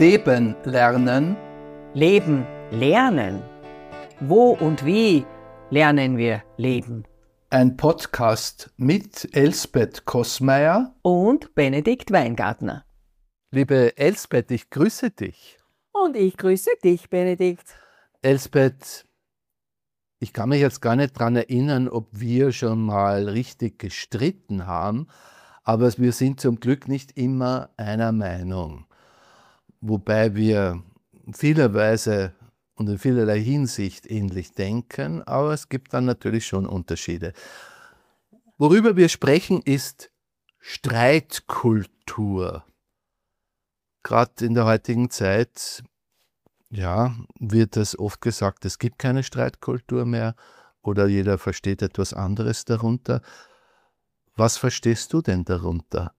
Leben lernen. Leben lernen. Wo und wie lernen wir leben? Ein Podcast mit Elsbeth Kossmeier Und Benedikt Weingartner. Liebe Elsbeth, ich grüße dich. Und ich grüße dich, Benedikt. Elsbeth, ich kann mich jetzt gar nicht daran erinnern, ob wir schon mal richtig gestritten haben, aber wir sind zum Glück nicht immer einer Meinung. Wobei wir vielerweise und in vielerlei Hinsicht ähnlich denken, aber es gibt dann natürlich schon Unterschiede. Worüber wir sprechen, ist Streitkultur. Gerade in der heutigen Zeit, ja, wird es oft gesagt, es gibt keine Streitkultur mehr oder jeder versteht etwas anderes darunter. Was verstehst du denn darunter?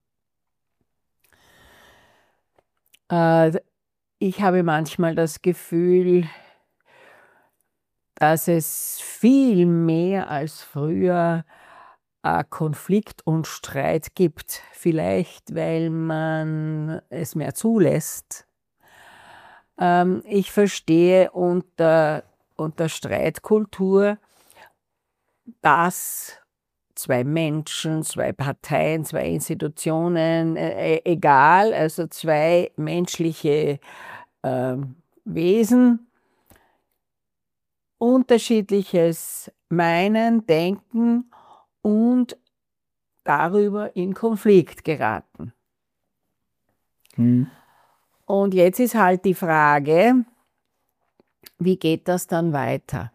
Ich habe manchmal das Gefühl, dass es viel mehr als früher Konflikt und Streit gibt. Vielleicht, weil man es mehr zulässt. Ich verstehe unter Streitkultur, dass zwei Menschen, zwei Parteien, zwei Institutionen, egal, also zwei menschliche Wesen, unterschiedliches meinen, denken und darüber in Konflikt geraten. Und jetzt ist halt die Frage, wie geht das dann weiter?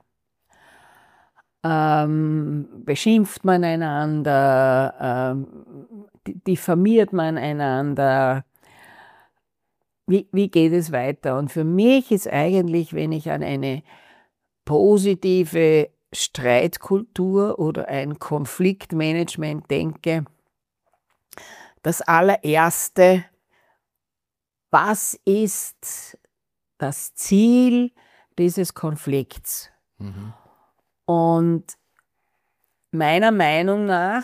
Beschimpft man einander, diffamiert man einander, wie geht es weiter? Und für mich ist eigentlich, wenn ich an eine positive Streitkultur oder ein Konfliktmanagement denke, das allererste, was ist das Ziel dieses Konflikts? Und meiner Meinung nach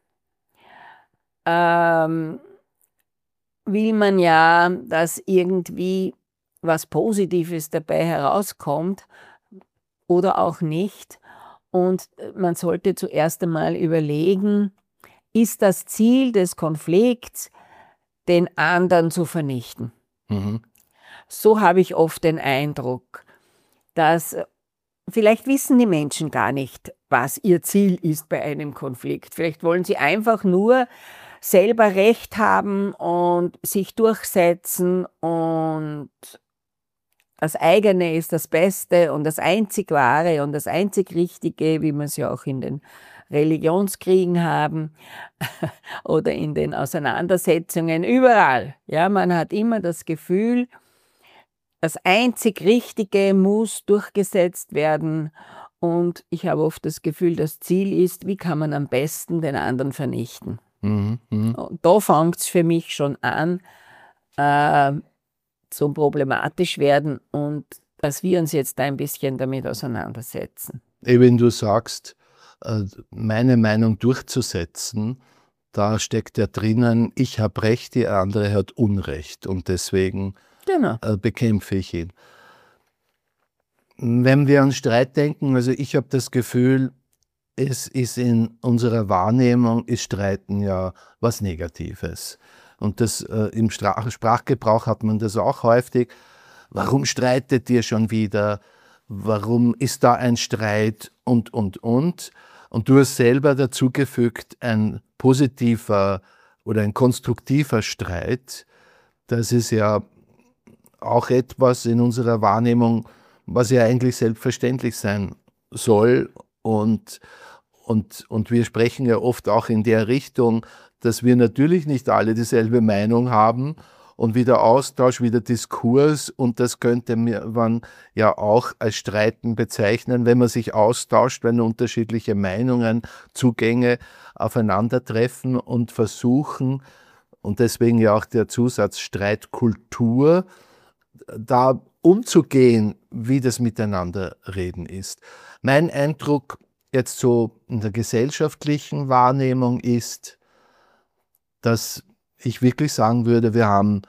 will man ja, dass irgendwie was Positives dabei herauskommt oder auch nicht. Und man sollte zuerst einmal überlegen, ist das Ziel des Konflikts, den anderen zu vernichten? So habe ich oft den Eindruck, dass vielleicht wissen die Menschen gar nicht, was ihr Ziel ist bei einem Konflikt. Vielleicht wollen sie einfach nur selber Recht haben und sich durchsetzen und das eigene ist das Beste und das einzig Wahre und das einzig Richtige, wie wir es ja auch in den Religionskriegen haben oder in den Auseinandersetzungen, überall. Ja, man hat immer das Gefühl, das einzig Richtige muss durchgesetzt werden und ich habe oft das Gefühl, das Ziel ist, wie kann man am besten den anderen vernichten. Und da fängt es für mich schon an, zum problematisch werden und dass wir uns jetzt ein bisschen damit auseinandersetzen. Wenn du sagst, meine Meinung durchzusetzen, da steckt ja drinnen, ich habe Recht, der andere hat Unrecht und deswegen bekämpfe ich ihn. Wenn wir an Streit denken, also ich habe das Gefühl, es ist in unserer Wahrnehmung, ist Streiten ja was Negatives. Und das im Sprachgebrauch hat man das auch häufig. Warum streitet ihr schon wieder? Warum ist da ein Streit? Und. Und du hast selber dazugefügt, ein positiver oder ein konstruktiver Streit. Das ist ja auch etwas in unserer Wahrnehmung, was ja eigentlich selbstverständlich sein soll. Und wir sprechen ja oft auch in der Richtung, dass wir natürlich nicht alle dieselbe Meinung haben und wie der Austausch, wie der Diskurs, und das könnte man ja auch als Streiten bezeichnen, wenn man sich austauscht, wenn unterschiedliche Meinungen, Zugänge aufeinandertreffen und versuchen, und deswegen ja auch der Zusatz Streitkultur, da umzugehen, wie das Miteinanderreden ist. Mein Eindruck jetzt so in der gesellschaftlichen Wahrnehmung ist, dass ich wirklich sagen würde, wir haben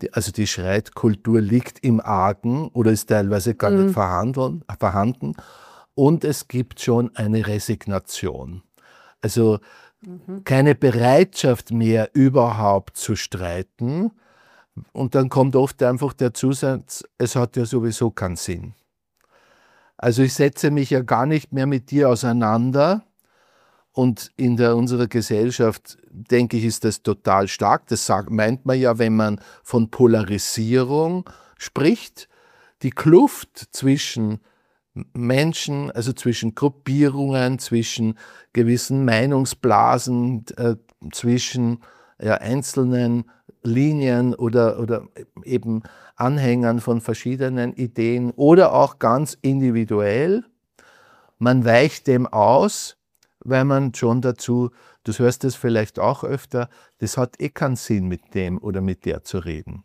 also die Streitkultur liegt im Argen oder ist teilweise gar nicht vorhanden. Und es gibt schon eine Resignation. Also keine Bereitschaft mehr, überhaupt zu streiten. Und dann kommt oft einfach der Zusatz, es hat ja sowieso keinen Sinn. Also ich setze mich ja gar nicht mehr mit dir auseinander. Und in unserer Gesellschaft, denke ich, ist das total stark. Das meint man ja, wenn man von Polarisierung spricht. Die Kluft zwischen Menschen, also zwischen Gruppierungen, zwischen gewissen Meinungsblasen, zwischen einzelnen Linien oder eben Anhängern von verschiedenen Ideen oder auch ganz individuell. Man weicht dem aus, weil man schon dazu, du hörst es vielleicht auch öfter, das hat keinen Sinn, mit dem oder mit der zu reden.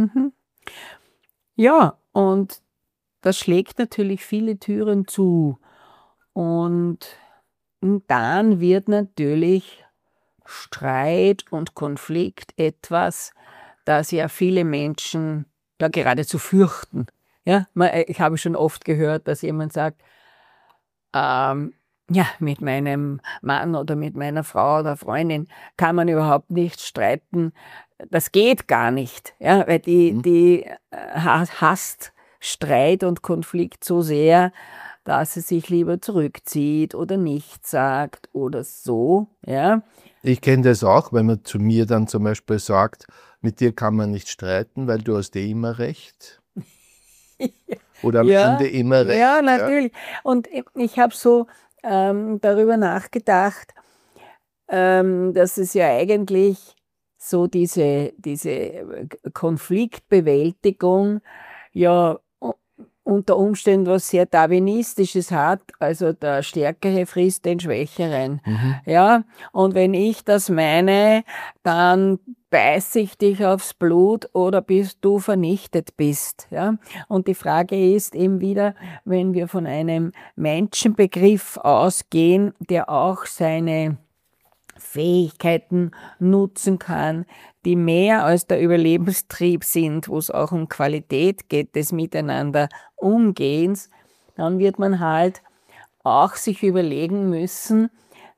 Ja, und das schlägt natürlich viele Türen zu. Und dann wird natürlich Streit und Konflikt etwas, das ja viele Menschen ja geradezu fürchten. Ja, ich habe schon oft gehört, dass jemand sagt, ja, mit meinem Mann oder mit meiner Frau oder Freundin kann man überhaupt nicht streiten. Das geht gar nicht, ja, weil die hasst Streit und Konflikt so sehr, dass sie sich lieber zurückzieht oder nichts sagt oder so, ja. Ich kenne das auch, wenn man zu mir dann zum Beispiel sagt, mit dir kann man nicht streiten, weil du hast immer recht. Oder am Ende immer recht. Ja, natürlich. Ja. Und ich habe so darüber nachgedacht, dass es ja eigentlich so diese Konfliktbewältigung ja unter Umständen was sehr Darwinistisches hat, also der Stärkere frisst den Schwächeren. Ja, und wenn ich das meine, dann beiß ich dich aufs Blut oder bis du vernichtet bist. Ja, und die Frage ist eben wieder, wenn wir von einem Menschenbegriff ausgehen, der auch seine Fähigkeiten nutzen kann, die mehr als der Überlebenstrieb sind, wo es auch um Qualität geht, des Miteinander Umgehens, dann wird man halt auch sich überlegen müssen,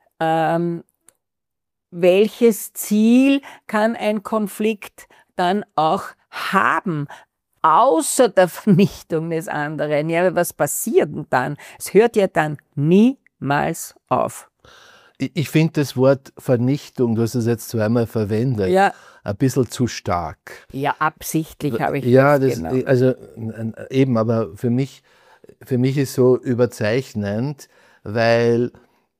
welches Ziel kann ein Konflikt dann auch haben, außer der Vernichtung des anderen. Ja, was passiert denn dann? Es hört ja dann niemals auf. Ich finde das Wort Vernichtung, du hast es jetzt zweimal verwendet, ein bisschen zu stark. Ja, absichtlich habe ich das genommen. Also eben, aber für mich ist so überzeichnend, weil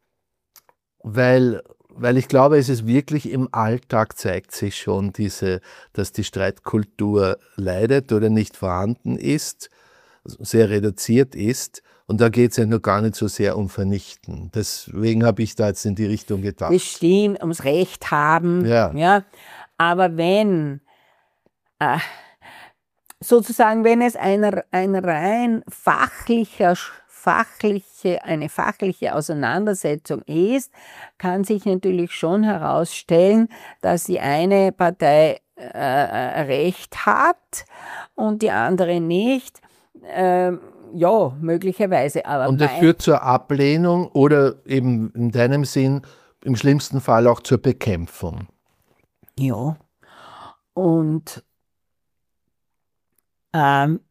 ich glaube, es ist wirklich im Alltag zeigt sich schon dass die Streitkultur leidet oder nicht vorhanden ist, sehr reduziert ist. Und da geht es ja nur gar nicht so sehr um Vernichten. Deswegen habe ich da jetzt in die Richtung gedacht. Bestehen, ums Recht haben. Ja. Aber wenn sozusagen, wenn es eine rein fachliche Auseinandersetzung ist, kann sich natürlich schon herausstellen, dass die eine Partei Recht hat und die andere nicht. Ja, möglicherweise. Aber und das führt zur Ablehnung oder eben in deinem Sinn im schlimmsten Fall auch zur Bekämpfung. Ja. Und man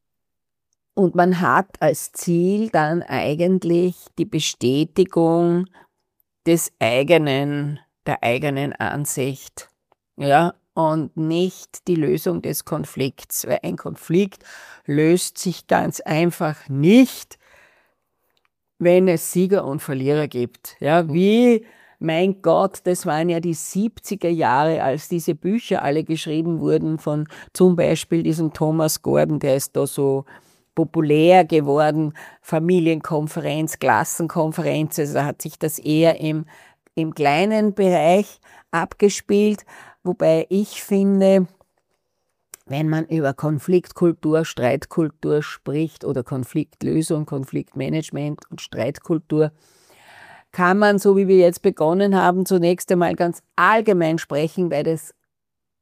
hat als Ziel dann eigentlich die Bestätigung der eigenen Ansicht. Ja. Und nicht die Lösung des Konflikts, weil ein Konflikt löst sich ganz einfach nicht, wenn es Sieger und Verlierer gibt. Ja, mein Gott, das waren ja die 70er Jahre, als diese Bücher alle geschrieben wurden von zum Beispiel diesem Thomas Gordon, der ist da so populär geworden, Familienkonferenz, Klassenkonferenz, also hat sich das eher im kleinen Bereich abgespielt. Wobei ich finde, wenn man über Konfliktkultur, Streitkultur spricht oder Konfliktlösung, Konfliktmanagement und Streitkultur, kann man, so wie wir jetzt begonnen haben, zunächst einmal ganz allgemein sprechen, weil das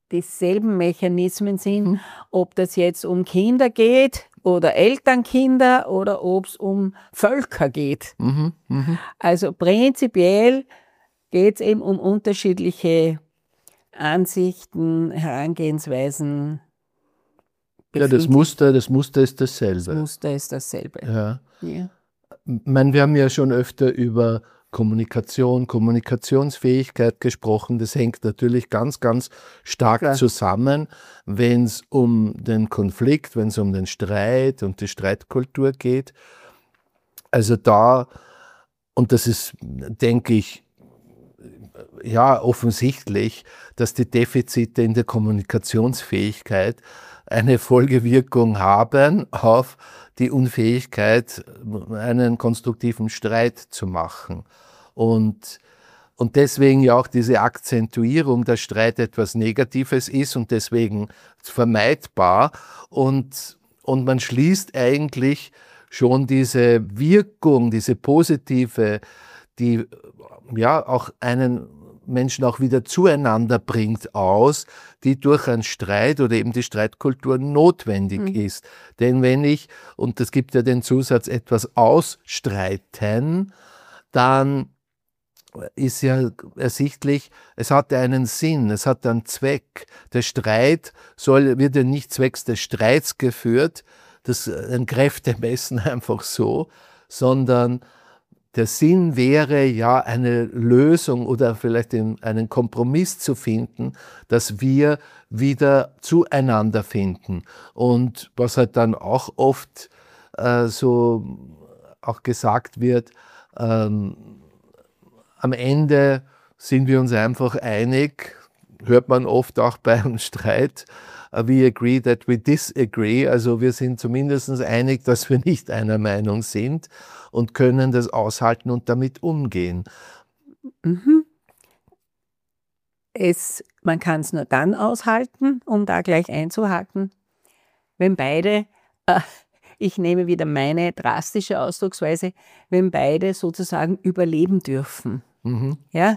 dieselben Mechanismen sind, ob das jetzt um Kinder geht oder Elternkinder oder ob es um Völker geht. Also prinzipiell geht es eben um unterschiedliche Ansichten, Herangehensweisen. Ja, das Muster ist dasselbe. Das Muster ist dasselbe. Ja. Ja. Ich meine, wir haben ja schon öfter über Kommunikation, Kommunikationsfähigkeit gesprochen. Das hängt natürlich ganz, ganz stark zusammen, wenn es um den Konflikt, wenn es um den Streit und die Streitkultur geht. Also da, und das ist, denke ich, ja, offensichtlich, dass die Defizite in der Kommunikationsfähigkeit eine Folgewirkung haben auf die Unfähigkeit, einen konstruktiven Streit zu machen. Und deswegen ja auch diese Akzentuierung, dass Streit etwas Negatives ist und deswegen vermeidbar. Und man schließt eigentlich schon diese Wirkung, diese positive, die ja auch einen Menschen auch wieder zueinander bringt, aus, die durch einen Streit oder eben die Streitkultur notwendig ist. Denn wenn ich, und das gibt ja den Zusatz, etwas ausstreiten, dann ist ja ersichtlich, es hat einen Sinn, es hat einen Zweck. Der Streit wird ja nicht zwecks des Streits geführt, das ein Kräftemessen einfach so, sondern der Sinn wäre ja, eine Lösung oder vielleicht einen Kompromiss zu finden, dass wir wieder zueinander finden. Und was halt dann auch oft so auch gesagt wird, am Ende sind wir uns einfach einig, hört man oft auch bei einem Streit, we agree that we disagree, also wir sind zumindest einig, dass wir nicht einer Meinung sind und können das aushalten und damit umgehen. Man kann es nur dann aushalten, um da gleich einzuhaken, wenn beide, ich nehme wieder meine drastische Ausdrucksweise, wenn beide sozusagen überleben dürfen. Ja?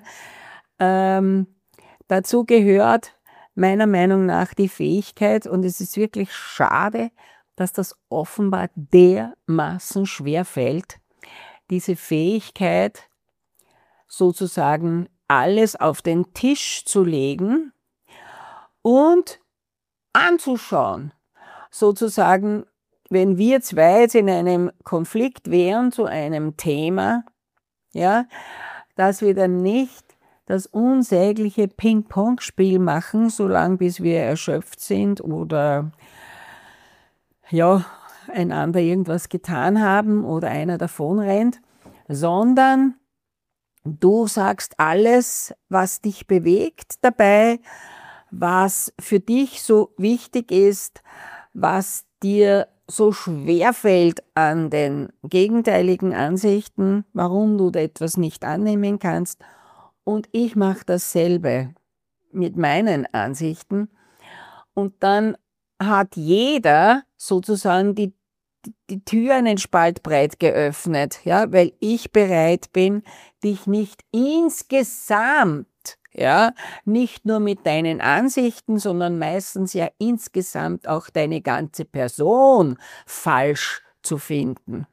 Dazu gehört meiner Meinung nach die Fähigkeit, und es ist wirklich schade, dass das offenbar dermaßen schwer fällt, diese Fähigkeit, sozusagen alles auf den Tisch zu legen und anzuschauen. Sozusagen, wenn wir zwei jetzt in einem Konflikt wären zu einem Thema, ja, dass wir dann nicht das unsägliche Ping-Pong-Spiel machen, solange bis wir erschöpft sind oder ja, einander irgendwas getan haben oder einer davon rennt, sondern du sagst alles, was dich bewegt dabei, was für dich so wichtig ist, was dir so schwer fällt an den gegenteiligen Ansichten, warum du etwas nicht annehmen kannst. Und ich mache dasselbe mit meinen Ansichten. Und dann hat jeder sozusagen die Tür einen Spalt breit geöffnet, ja, weil ich bereit bin, dich nicht insgesamt, ja, nicht nur mit deinen Ansichten, sondern meistens ja insgesamt auch deine ganze Person falsch zu finden.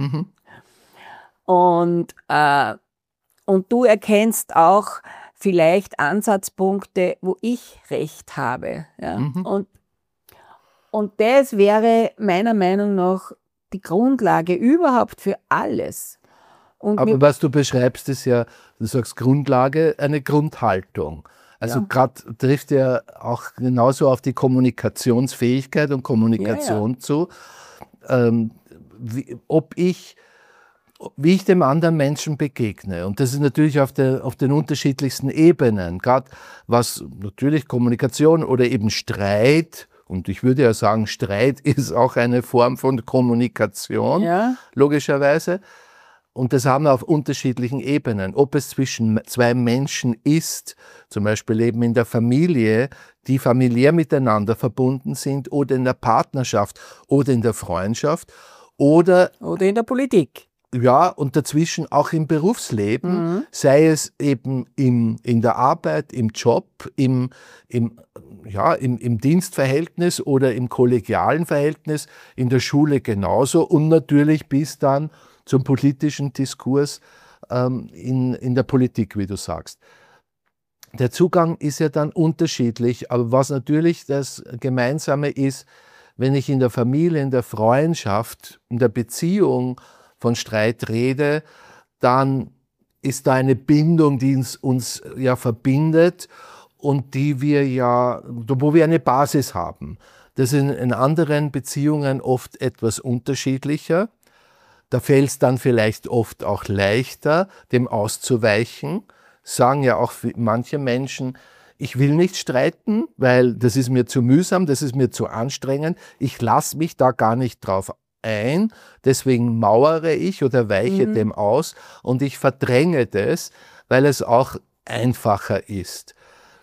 Und du erkennst auch vielleicht Ansatzpunkte, wo ich recht habe. Ja? Und das wäre meiner Meinung nach die Grundlage überhaupt für alles. Aber was du beschreibst, ist ja, du sagst Grundlage, eine Grundhaltung. Also gerade trifft ja auch genauso auf die Kommunikationsfähigkeit und Kommunikation zu. Wie ich dem anderen Menschen begegne. Und das ist natürlich auf den unterschiedlichsten Ebenen. Gerade was natürlich Kommunikation oder eben Streit, und ich würde ja sagen, Streit ist auch eine Form von Kommunikation, logischerweise. Und das haben wir auf unterschiedlichen Ebenen. Ob es zwischen zwei Menschen ist, zum Beispiel eben in der Familie, die familiär miteinander verbunden sind, oder in der Partnerschaft oder in der Freundschaft, oder in der Politik. ja, und dazwischen auch im Berufsleben, sei es eben in der Arbeit, im Job, im Dienstverhältnis oder im kollegialen Verhältnis, in der Schule genauso und natürlich bis dann zum politischen Diskurs in der Politik, wie du sagst. Der Zugang ist ja dann unterschiedlich, aber was natürlich das Gemeinsame ist, wenn ich in der Familie, in der Freundschaft, in der Beziehung von Streit rede, dann ist da eine Bindung, die uns ja verbindet und die wir ja, wo wir eine Basis haben. Das ist in anderen Beziehungen oft etwas unterschiedlicher. Da fällt es dann vielleicht oft auch leichter, dem auszuweichen. Sagen ja auch manche Menschen, ich will nicht streiten, weil das ist mir zu mühsam, das ist mir zu anstrengend. Ich lasse mich da gar nicht drauf ein, deswegen mauere ich oder weiche dem aus und ich verdränge das, weil es auch einfacher ist.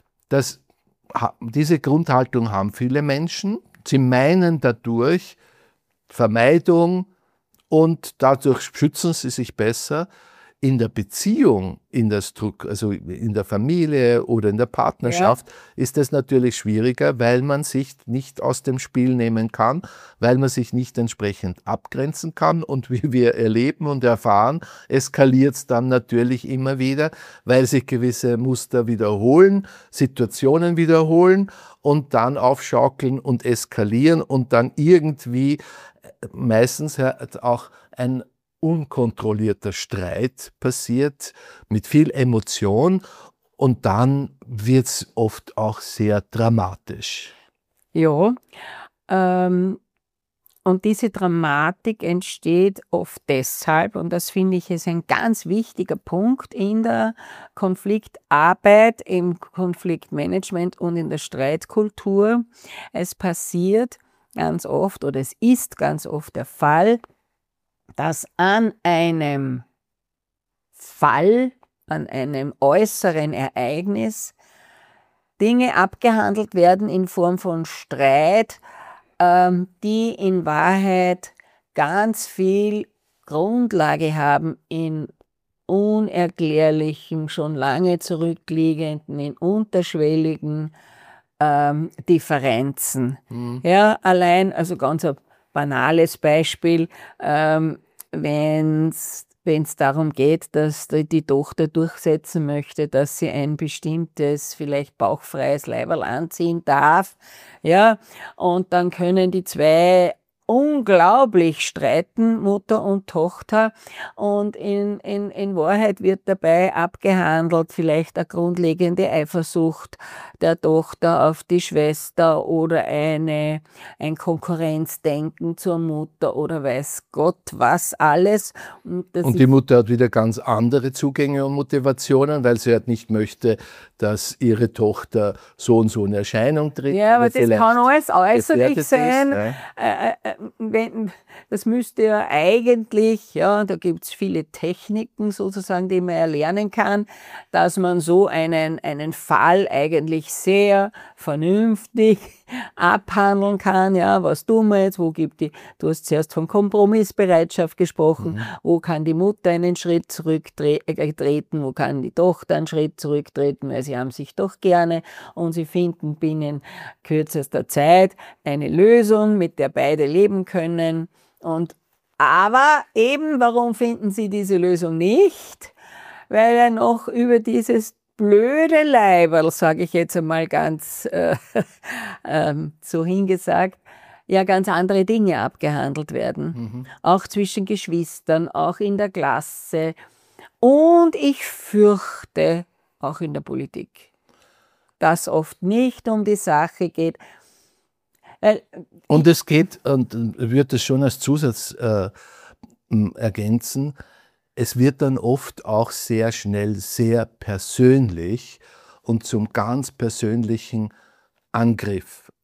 Diese Grundhaltung haben viele Menschen. Sie meinen dadurch Vermeidung und dadurch schützen sie sich besser. In der Beziehung, also in der Familie oder in der Partnerschaft, ist es natürlich schwieriger, weil man sich nicht aus dem Spiel nehmen kann, weil man sich nicht entsprechend abgrenzen kann. Und wie wir erleben und erfahren, eskaliert es dann natürlich immer wieder, weil sich gewisse Muster wiederholen, Situationen wiederholen und dann aufschaukeln und eskalieren und dann irgendwie meistens auch ein unkontrollierter Streit passiert mit viel Emotion und dann wird es oft auch sehr dramatisch. Ja, und diese Dramatik entsteht oft deshalb, und das finde ich ist ein ganz wichtiger Punkt in der Konfliktarbeit, im Konfliktmanagement und in der Streitkultur. Es passiert ganz oft oder es ist ganz oft der Fall, dass an einem Fall, an einem äußeren Ereignis Dinge abgehandelt werden in Form von Streit, die in Wahrheit ganz viel Grundlage haben in unerklärlichen, schon lange zurückliegenden, in unterschwelligen Differenzen. Ja, allein, also ganz ein banales Beispiel, wenn es darum geht, dass die Tochter durchsetzen möchte, dass sie ein bestimmtes, vielleicht bauchfreies Leiberl anziehen darf, ja, und dann können die zwei unglaublich streiten, Mutter und Tochter, und in Wahrheit wird dabei abgehandelt, vielleicht eine grundlegende Eifersucht der Tochter auf die Schwester oder ein Konkurrenzdenken zur Mutter oder weiß Gott was alles. Und die Mutter hat wieder ganz andere Zugänge und Motivationen, weil sie halt nicht möchte, dass ihre Tochter so und so in Erscheinung tritt. Ja, aber das kann alles äußerlich sein. Das müsste ja eigentlich, ja, da gibt es viele Techniken sozusagen, die man erlernen kann, dass man so einen Fall eigentlich sehr vernünftig abhandeln kann. Ja, was tun wir jetzt? Du hast zuerst von Kompromissbereitschaft gesprochen. Wo kann die Mutter einen Schritt zurücktreten? Wo kann die Tochter einen Schritt zurücktreten? Weil sie haben sich doch gerne und sie finden binnen kürzester Zeit eine Lösung, mit der beide leben können. Aber eben, warum finden sie diese Lösung nicht? Weil er noch über dieses blöde Leiberl, sage ich jetzt einmal ganz so hingesagt, ja ganz andere Dinge abgehandelt werden. Auch zwischen Geschwistern, auch in der Klasse und ich fürchte auch in der Politik, dass oft nicht um die Sache geht. Und es geht, und würde es schon als Zusatz ergänzen, es wird dann oft auch sehr schnell sehr persönlich und zum ganz persönlichen Angriff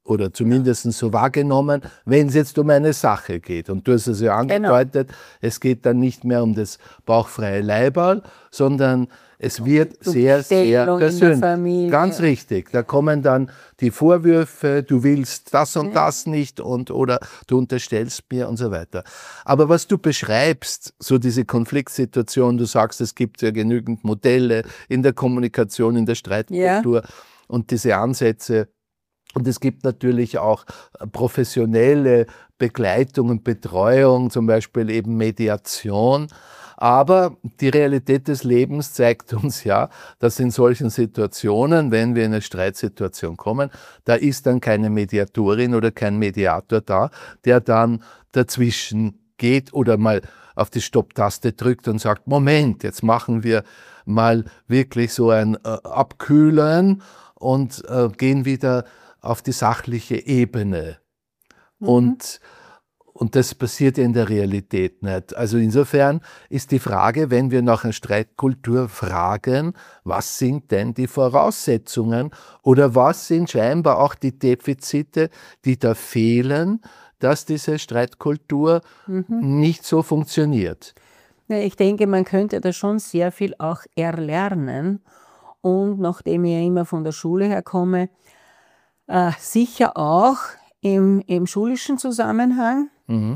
oder zumindest so wahrgenommen, wenn es jetzt um eine Sache geht. Und du hast es ja angedeutet, es geht dann nicht mehr um das bauchfreie Leiberl, sondern es wird sehr, sehr persönlich. Ganz richtig. Da kommen dann die Vorwürfe, du willst das und das nicht oder du unterstellst mir und so weiter. Aber was du beschreibst, so diese Konfliktsituation, du sagst, es gibt ja genügend Modelle in der Kommunikation, in der Streitkultur und diese Ansätze. Und es gibt natürlich auch professionelle Begleitung und Betreuung, zum Beispiel eben Mediation. Aber die Realität des Lebens zeigt uns ja, dass in solchen Situationen, wenn wir in eine Streitsituation kommen, da ist dann keine Mediatorin oder kein Mediator da, der dann dazwischen geht oder mal auf die Stopptaste drückt und sagt, Moment, jetzt machen wir mal wirklich so ein Abkühlen und gehen wieder auf die sachliche Ebene. Und das passiert in der Realität nicht. Also insofern ist die Frage, wenn wir nach einer Streitkultur fragen, was sind denn die Voraussetzungen oder was sind scheinbar auch die Defizite, die da fehlen, dass diese Streitkultur nicht so funktioniert? Ja, ich denke, man könnte da schon sehr viel auch erlernen. Und nachdem ich ja immer von der Schule her komme, sicher auch im schulischen Zusammenhang,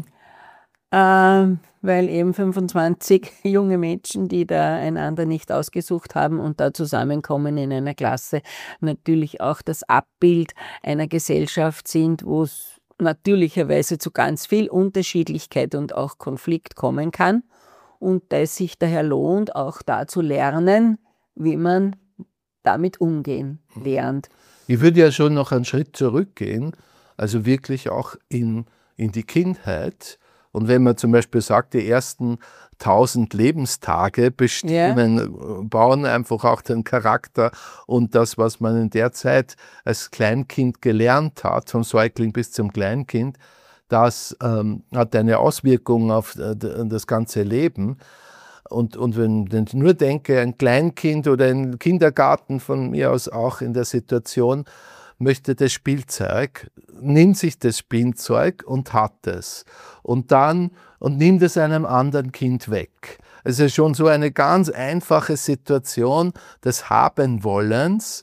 weil eben 25 junge Menschen, die da einander nicht ausgesucht haben und da zusammenkommen in einer Klasse, natürlich auch das Abbild einer Gesellschaft sind, wo es natürlicherweise zu ganz viel Unterschiedlichkeit und auch Konflikt kommen kann und da es sich daher lohnt, auch da zu lernen, wie man damit umgehen lernt. Ich würde ja schon noch einen Schritt zurückgehen, also wirklich auch in die Kindheit. Und wenn man zum Beispiel sagt, die ersten 1000 Lebenstage bestimmen, bauen einfach auch den Charakter und das, was man in der Zeit als Kleinkind gelernt hat, vom Säugling bis zum Kleinkind, das hat eine Auswirkung auf das ganze Leben. Und wenn ich nur denke, ein Kleinkind oder ein Kindergarten von mir aus auch in der Situation, möchte das Spielzeug, nimmt sich das Spielzeug und hat es. Und nimmt es einem anderen Kind weg. Es ist schon so eine ganz einfache Situation des Haben-Wollens.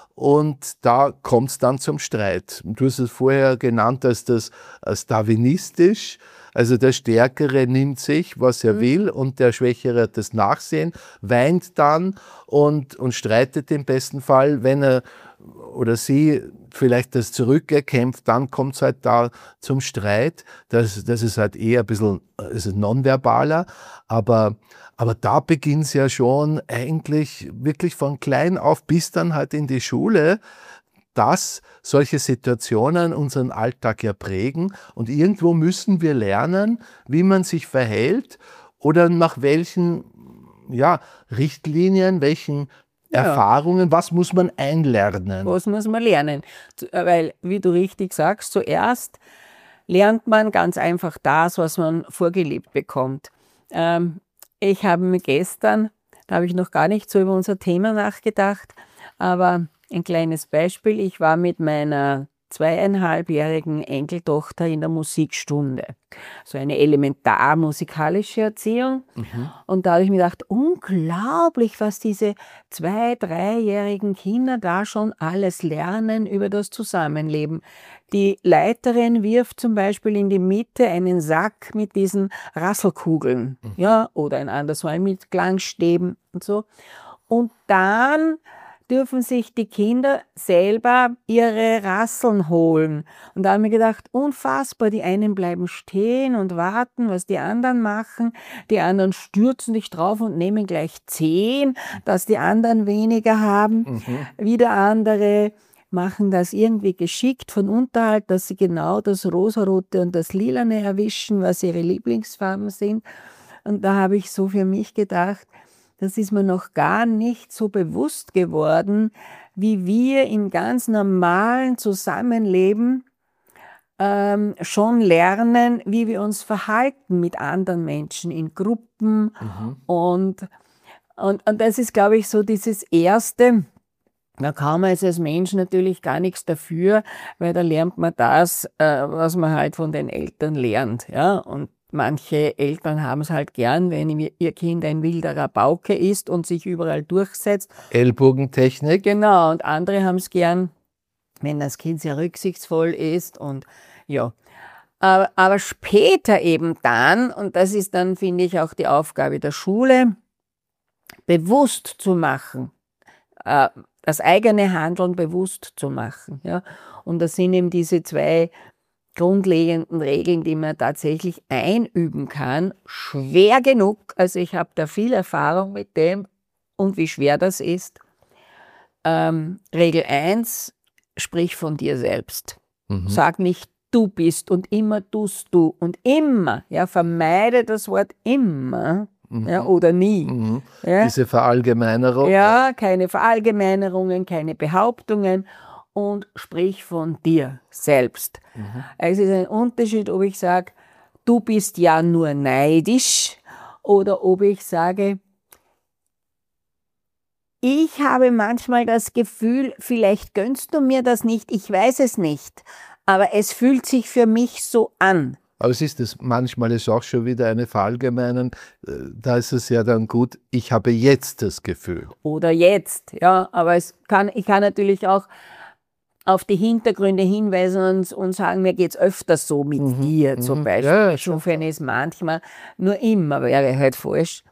Und da kommt es dann zum Streit. Du hast es vorher genannt als darwinistisch. Also der Stärkere nimmt sich, was er will, und der Schwächere hat das Nachsehen, weint dann und streitet im besten Fall. Wenn er oder sie vielleicht das zurückerkämpft, dann kommt es halt da zum Streit. Das ist halt eher ein bisschen nonverbaler, aber da beginnt es ja schon eigentlich wirklich von klein auf bis dann halt in die Schule, dass solche Situationen unseren Alltag ja prägen und irgendwo müssen wir lernen, wie man sich verhält oder nach welchen Richtlinien, welchen Erfahrungen, was muss man einlernen? Was muss man lernen? Weil, wie du richtig sagst, zuerst lernt man ganz einfach das, was man vorgelebt bekommt. Ich habe mir gestern, da habe ich noch gar nicht so über unser Thema nachgedacht, aber ein kleines Beispiel. Ich war mit meiner 2,5-jährigen Enkeltochter in der Musikstunde. So eine elementar musikalische Erziehung. Und da habe ich mir gedacht, unglaublich, was diese 2-, 3-jährigen Kinder da schon alles lernen über das Zusammenleben. Die Leiterin wirft zum Beispiel in die Mitte einen Sack mit diesen Rasselkugeln, oder ein anderes Mal mit Klangstäben und so. Und dann dürfen sich die Kinder selber ihre Rasseln holen. Und da haben wir gedacht, unfassbar, die einen bleiben stehen und warten, was die anderen machen. Die anderen stürzen sich drauf und nehmen gleich 10, dass die anderen weniger haben. Wieder andere machen das irgendwie geschickt von Unterhalt, dass sie genau das Rosarote und das Lilane erwischen, was ihre Lieblingsfarben sind. Und da habe ich so für mich gedacht, das ist mir noch gar nicht so bewusst geworden, wie wir im ganz normalen Zusammenleben schon lernen, wie wir uns verhalten mit anderen Menschen in Gruppen. Und das ist, glaube ich, so dieses Erste, Da kann man jetzt als Mensch natürlich gar nichts dafür, weil da lernt man das, was man halt von den Eltern lernt. Ja? Und manche Eltern haben es halt gern, wenn ihr Kind ein wilder Rabauke ist und sich überall durchsetzt. Ellbogentechnik. Genau, und andere haben es gern, wenn das Kind sehr rücksichtsvoll ist und ja. Aber später eben dann, und das ist dann, finde ich, auch die Aufgabe der Schule, bewusst zu machen, das eigene Handeln bewusst zu machen. Ja? Und das sind eben diese zwei grundlegenden Regeln, die man tatsächlich einüben kann. Schwer genug, also ich habe da viel Erfahrung mit dem und wie schwer das ist. Regel 1, sprich von dir selbst. Sag nicht, du bist und immer tust du und immer. Ja, vermeide das Wort immer. Ja, oder nie. Ja? Diese Verallgemeinerung. Ja, keine Verallgemeinerungen, keine Behauptungen und sprich von dir selbst. Es ist ein Unterschied, ob ich sage, du bist ja nur neidisch oder ob ich sage, ich habe manchmal das Gefühl, vielleicht gönnst du mir das nicht, ich weiß es nicht, aber es fühlt sich für mich so an. Aber es ist es, manchmal ist auch schon wieder eine Verallgemeinern, da ist es ja dann gut, ich habe jetzt das Gefühl. Oder jetzt, ja, aber ich kann natürlich auch auf die Hintergründe hinweisen und sagen, mir geht es öfters so mit dir zum Beispiel. Ja, Insofern ist manchmal, nur immer wäre halt falsch.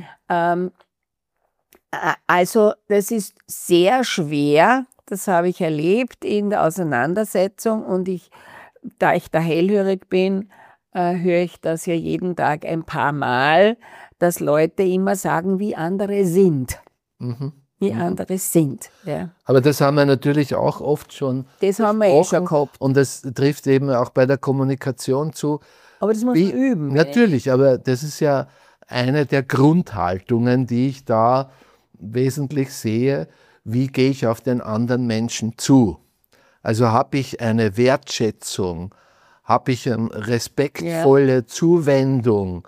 Also das ist sehr schwer, das habe ich erlebt in der Auseinandersetzung und da ich da hellhörig bin, höre ich das ja jeden Tag ein paar Mal, dass Leute immer sagen, wie andere sind. Wie andere sind. Ja. Aber das haben wir natürlich auch oft schon Das haben wir schon gehabt. Und das trifft eben auch bei der Kommunikation zu. Aber das muss man üben. Natürlich, aber das ist ja eine der Grundhaltungen, die ich da wesentlich sehe. Wie gehe ich auf den anderen Menschen zu? Also habe ich eine Wertschätzung, habe ich eine respektvolle Zuwendung.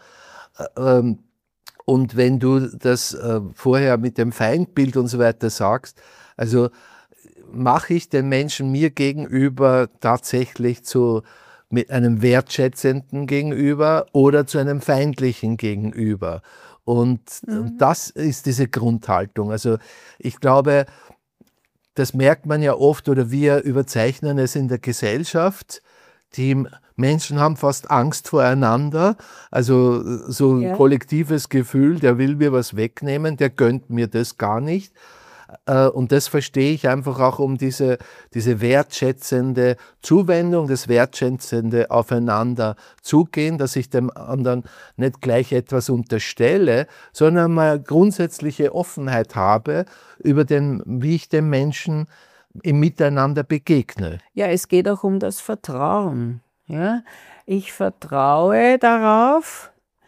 Und wenn du das vorher mit dem Feindbild und so weiter sagst, also mache ich den Menschen mir gegenüber tatsächlich mit einem wertschätzenden Gegenüber oder zu einem feindlichen Gegenüber. Und das ist diese Grundhaltung. Also ich glaube, das merkt man ja oft oder wir überzeichnen es in der Gesellschaft. Die Menschen haben fast Angst voreinander, also so ein kollektives Gefühl, der will mir was wegnehmen, der gönnt mir das gar nicht. Und das verstehe ich einfach auch um diese wertschätzende Zuwendung, das wertschätzende Aufeinander zugehen, dass ich dem anderen nicht gleich etwas unterstelle, sondern mal grundsätzliche Offenheit habe über wie ich dem Menschen im Miteinander begegne. Ja, es geht auch um das Vertrauen. Ja? Ich vertraue darauf,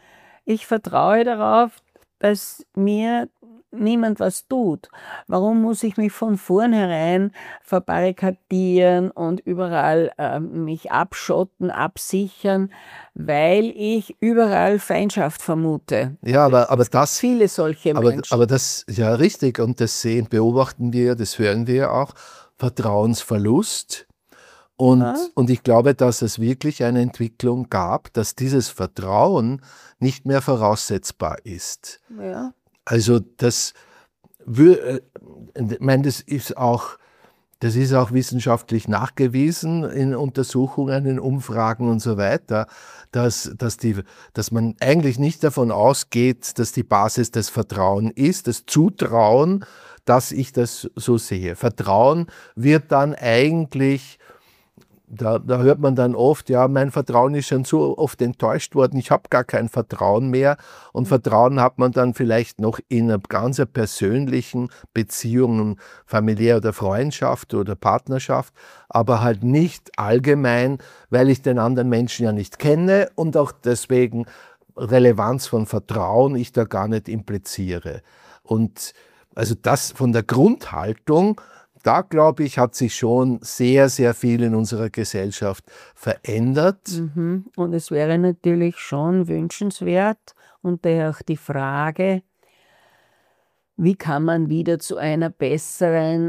dass mir niemand was tut. Warum muss ich mich von vornherein verbarrikadieren und überall mich abschotten, absichern, weil ich überall Feindschaft vermute? Ja, aber das viele solche Menschen. Aber das, ja richtig, und das beobachten wir, das hören wir auch, Vertrauensverlust. Und ich glaube, dass es wirklich eine Entwicklung gab, dass dieses Vertrauen nicht mehr voraussetzbar ist. Ja. Also ich meine, das ist auch wissenschaftlich nachgewiesen in Untersuchungen, in Umfragen und so weiter, dass man eigentlich nicht davon ausgeht, dass die Basis das Vertrauen ist, das Zutrauen, dass ich das so sehe. Vertrauen wird dann eigentlich, da hört man dann oft, ja, mein Vertrauen ist schon so oft enttäuscht worden, ich habe gar kein Vertrauen mehr. Und Vertrauen hat man dann vielleicht noch in einer ganz persönlichen Beziehung, familiär oder Freundschaft oder Partnerschaft, aber halt nicht allgemein, weil ich den anderen Menschen ja nicht kenne und auch deswegen Relevanz von Vertrauen ich da gar nicht impliziere. Und also das von der Grundhaltung, da glaube ich, hat sich schon sehr, sehr viel in unserer Gesellschaft verändert. Und es wäre natürlich schon wünschenswert und daher auch die Frage, wie kann man wieder zu einer besseren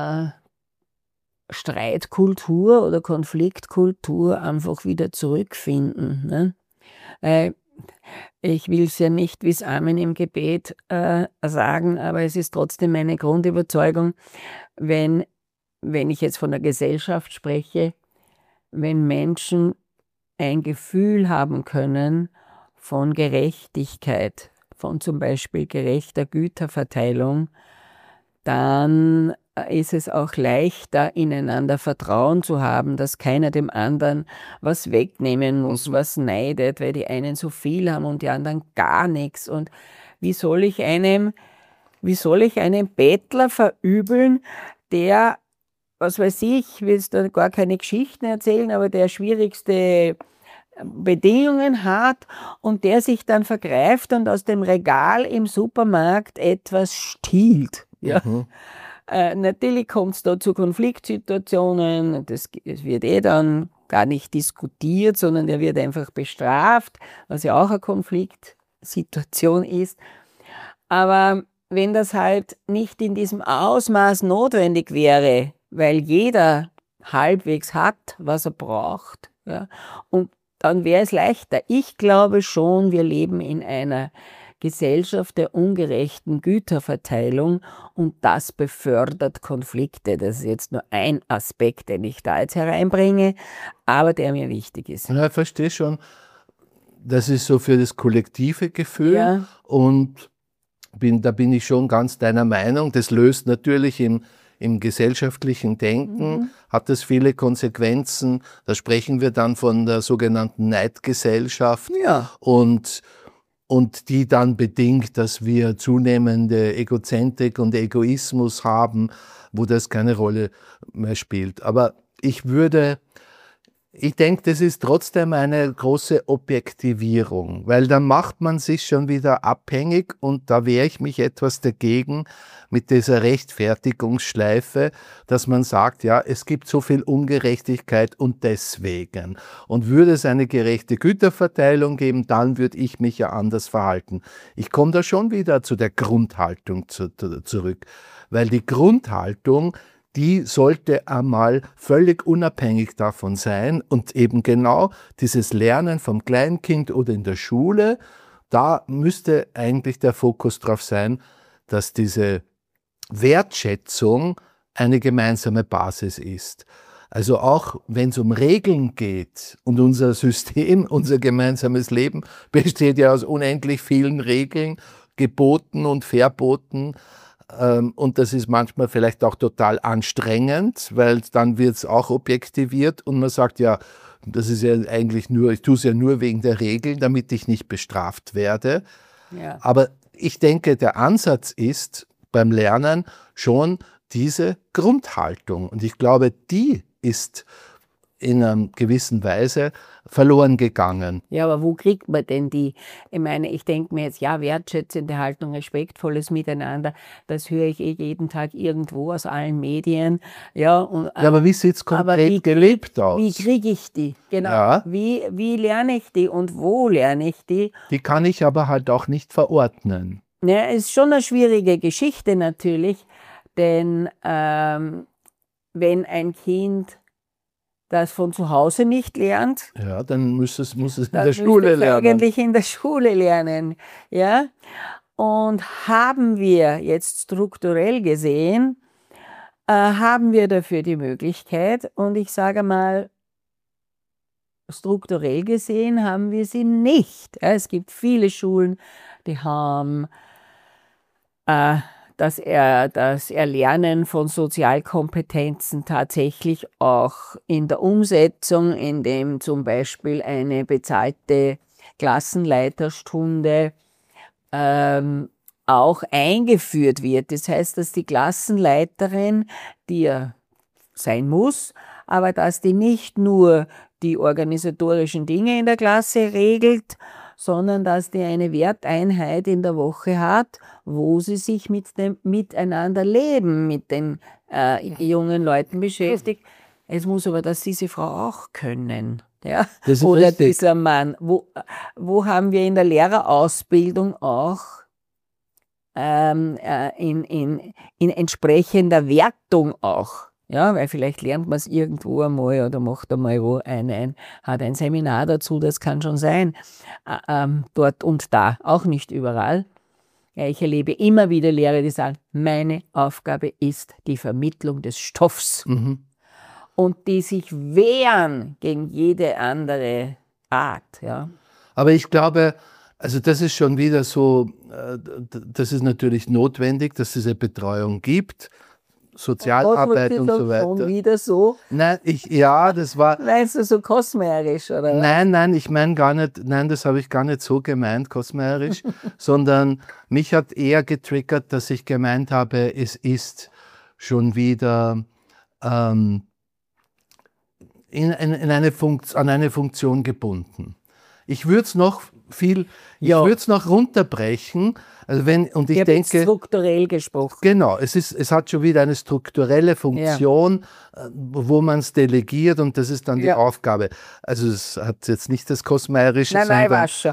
Streitkultur oder Konfliktkultur einfach wieder zurückfinden. Ne? Ich will es ja nicht wie das Amen im Gebet sagen, aber es ist trotzdem meine Grundüberzeugung, wenn ich jetzt von der Gesellschaft spreche, wenn Menschen ein Gefühl haben können von Gerechtigkeit, von zum Beispiel gerechter Güterverteilung, dann ist es auch leichter, ineinander Vertrauen zu haben, dass keiner dem anderen was wegnehmen muss, was neidet, weil die einen so viel haben und die anderen gar nichts. Und wie soll ich einem Bettler verübeln, der, was weiß ich will jetzt da gar keine Geschichten erzählen, aber der schwierigste Bedingungen hat und der sich dann vergreift und aus dem Regal im Supermarkt etwas stiehlt. Ja. Natürlich kommt es da zu Konfliktsituationen, das wird dann gar nicht diskutiert, sondern er wird einfach bestraft, was ja auch eine Konfliktsituation ist. Aber wenn das halt nicht in diesem Ausmaß notwendig wäre, weil jeder halbwegs hat, was er braucht, ja, und dann wäre es leichter. Ich glaube schon, wir leben in einer Gesellschaft der ungerechten Güterverteilung und das befördert Konflikte. Das ist jetzt nur ein Aspekt, den ich da jetzt hereinbringe, aber der mir wichtig ist. Ja, ich verstehe schon. Das ist so für das kollektive Gefühl, Ja. Und da bin ich schon ganz deiner Meinung. Das löst natürlich im gesellschaftlichen Denken, hat das viele Konsequenzen. Da sprechen wir dann von der sogenannten Neidgesellschaft. Ja. Und die dann bedingt, dass wir zunehmende Egozentrik und Egoismus haben, wo das keine Rolle mehr spielt. Aber ich denke, das ist trotzdem eine große Objektivierung, weil dann macht man sich schon wieder abhängig und da wehre ich mich etwas dagegen mit dieser Rechtfertigungsschleife, dass man sagt, ja, es gibt so viel Ungerechtigkeit und deswegen. Und würde es eine gerechte Güterverteilung geben, dann würde ich mich ja anders verhalten. Ich komme da schon wieder zu der Grundhaltung zurück, weil die Grundhaltung, die sollte einmal völlig unabhängig davon sein und eben genau dieses Lernen vom Kleinkind oder in der Schule, da müsste eigentlich der Fokus drauf sein, dass diese Wertschätzung eine gemeinsame Basis ist. Also auch wenn es um Regeln geht und unser System, unser gemeinsames Leben besteht ja aus unendlich vielen Regeln, Geboten und Verboten, und das ist manchmal vielleicht auch total anstrengend, weil dann wird es auch objektiviert und man sagt, ja, das ist ja eigentlich nur, ich tue es ja nur wegen der Regeln, damit ich nicht bestraft werde. Ja. Aber ich denke, der Ansatz ist beim Lernen schon diese Grundhaltung. Und ich glaube, die ist in einer gewissen Weise verloren gegangen. Ja, aber wo kriegt man denn die? Ich meine, ich denke mir jetzt, ja, wertschätzende Haltung, respektvolles Miteinander, das höre ich jeden Tag irgendwo aus allen Medien. Ja, aber wie sieht es konkret gelebt aus? Wie kriege ich die? Genau. Ja. Wie lerne ich die und wo lerne ich die? Die kann ich aber halt auch nicht verordnen. Ja, ist schon eine schwierige Geschichte natürlich, denn wenn ein Kind das von zu Hause nicht lernt, ja, dann muss es in der Schule lernen. Eigentlich in der Schule lernen, ja. Und haben wir jetzt strukturell gesehen, haben wir dafür die Möglichkeit, und ich sage mal, strukturell gesehen haben wir sie nicht. Ja, es gibt viele Schulen, die haben das Erlernen von Sozialkompetenzen tatsächlich auch in der Umsetzung, indem zum Beispiel eine bezahlte Klassenleiterstunde auch eingeführt wird. Das heißt, dass die Klassenleiterin, die ja sein muss, aber dass die nicht nur die organisatorischen Dinge in der Klasse regelt, sondern dass die eine Werteinheit in der Woche hat, wo sie sich mit dem Miteinanderleben mit den jungen Leuten beschäftigt. Es muss aber das diese Frau auch können. Ja? Oder richtig. Dieser Mann. Wo haben wir in der Lehrerausbildung auch in entsprechender Wertung auch. Ja, weil vielleicht lernt man es irgendwo einmal oder macht einmal hat ein Seminar dazu, das kann schon sein, dort und da, auch nicht überall. Ja, ich erlebe immer wieder Lehrer, die sagen, meine Aufgabe ist die Vermittlung des Stoffs. Und die sich wehren gegen jede andere Art. Ja. Aber ich glaube, also das ist schon wieder so, das ist natürlich notwendig, dass es diese Betreuung gibt, Sozialarbeit und so weiter. Schon wieder so? Nein, das war... Meinst du so kosmerisch, oder? Nein, ich meine gar nicht, nein, das habe ich gar nicht so gemeint, kosmerisch, sondern mich hat eher getriggert, dass ich gemeint habe, es ist schon wieder an eine Funktion gebunden. Ich würde es noch runterbrechen. Also ich denke, strukturell gesprochen. Genau, es hat schon wieder eine strukturelle Funktion, wo man es delegiert und das ist dann die Aufgabe. Also es hat jetzt nicht das Kosmerische, nein, was schon.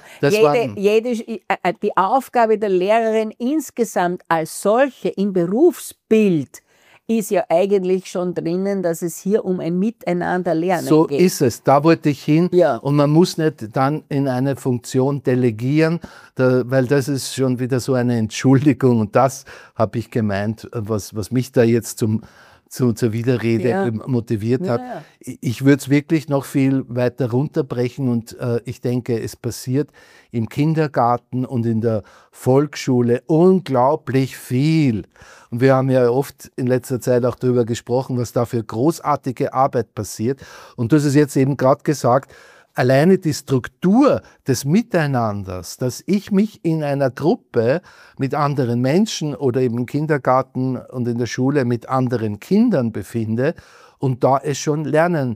Die Aufgabe der Lehrerin insgesamt als solche im Berufsbild ist ja eigentlich schon drinnen, dass es hier um ein Miteinander-Lernen geht. So ist es, da wollte ich hin. Ja. Und man muss nicht dann in eine Funktion delegieren, weil das ist schon wieder so eine Entschuldigung. Und das habe ich gemeint, was mich da jetzt zur Widerrede motiviert hat. Ja. Ich würde es wirklich noch viel weiter runterbrechen und ich denke, es passiert im Kindergarten und in der Volksschule unglaublich viel. Und wir haben ja oft in letzter Zeit auch darüber gesprochen, was da für großartige Arbeit passiert. Und du hast es jetzt eben gerade gesagt, alleine die Struktur des Miteinanders, dass ich mich in einer Gruppe mit anderen Menschen oder eben im Kindergarten und in der Schule mit anderen Kindern befinde und da es schon lernen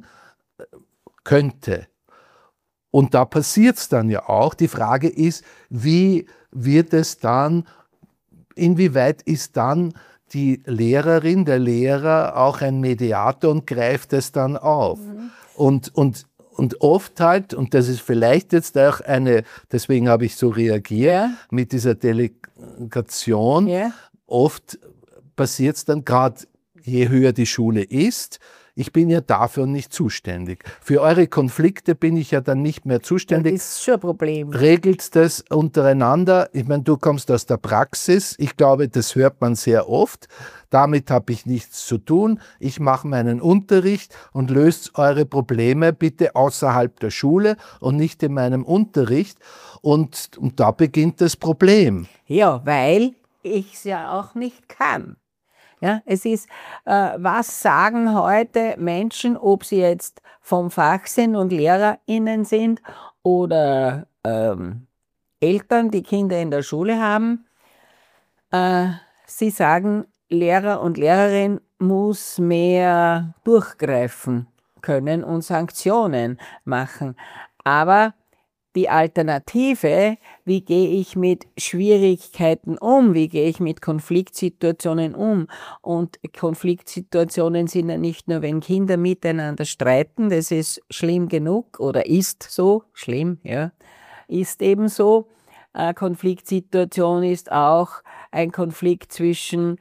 könnte. Und da passiert es dann ja auch. Die Frage ist, wie wird es dann, inwieweit ist dann die Lehrerin, der Lehrer auch ein Mediator und greift es dann auf? Und oft halt, und das ist vielleicht jetzt auch deswegen habe ich so reagiert, mit dieser Delegation, oft passiert es dann gerade, je höher die Schule ist, ich bin ja dafür nicht zuständig. Für eure Konflikte bin ich ja dann nicht mehr zuständig. Das ist schon ein Problem. Regelt das untereinander? Ich meine, du kommst aus der Praxis. Ich glaube, das hört man sehr oft. Damit habe ich nichts zu tun. Ich mache meinen Unterricht und löst eure Probleme bitte außerhalb der Schule und nicht in meinem Unterricht. Und da beginnt das Problem. Ja, weil ich es ja auch nicht kann. Ja, es ist, was sagen heute Menschen, ob sie jetzt vom Fach sind und LehrerInnen sind oder Eltern, die Kinder in der Schule haben. Sie sagen, Lehrer und Lehrerin muss mehr durchgreifen können und Sanktionen machen. Aber die Alternative, wie gehe ich mit Schwierigkeiten um, wie gehe ich mit Konfliktsituationen um? Und Konfliktsituationen sind ja nicht nur, wenn Kinder miteinander streiten, das ist schlimm genug oder ist so, schlimm, ja, ist eben so. Konfliktsituation ist auch ein Konflikt zwischen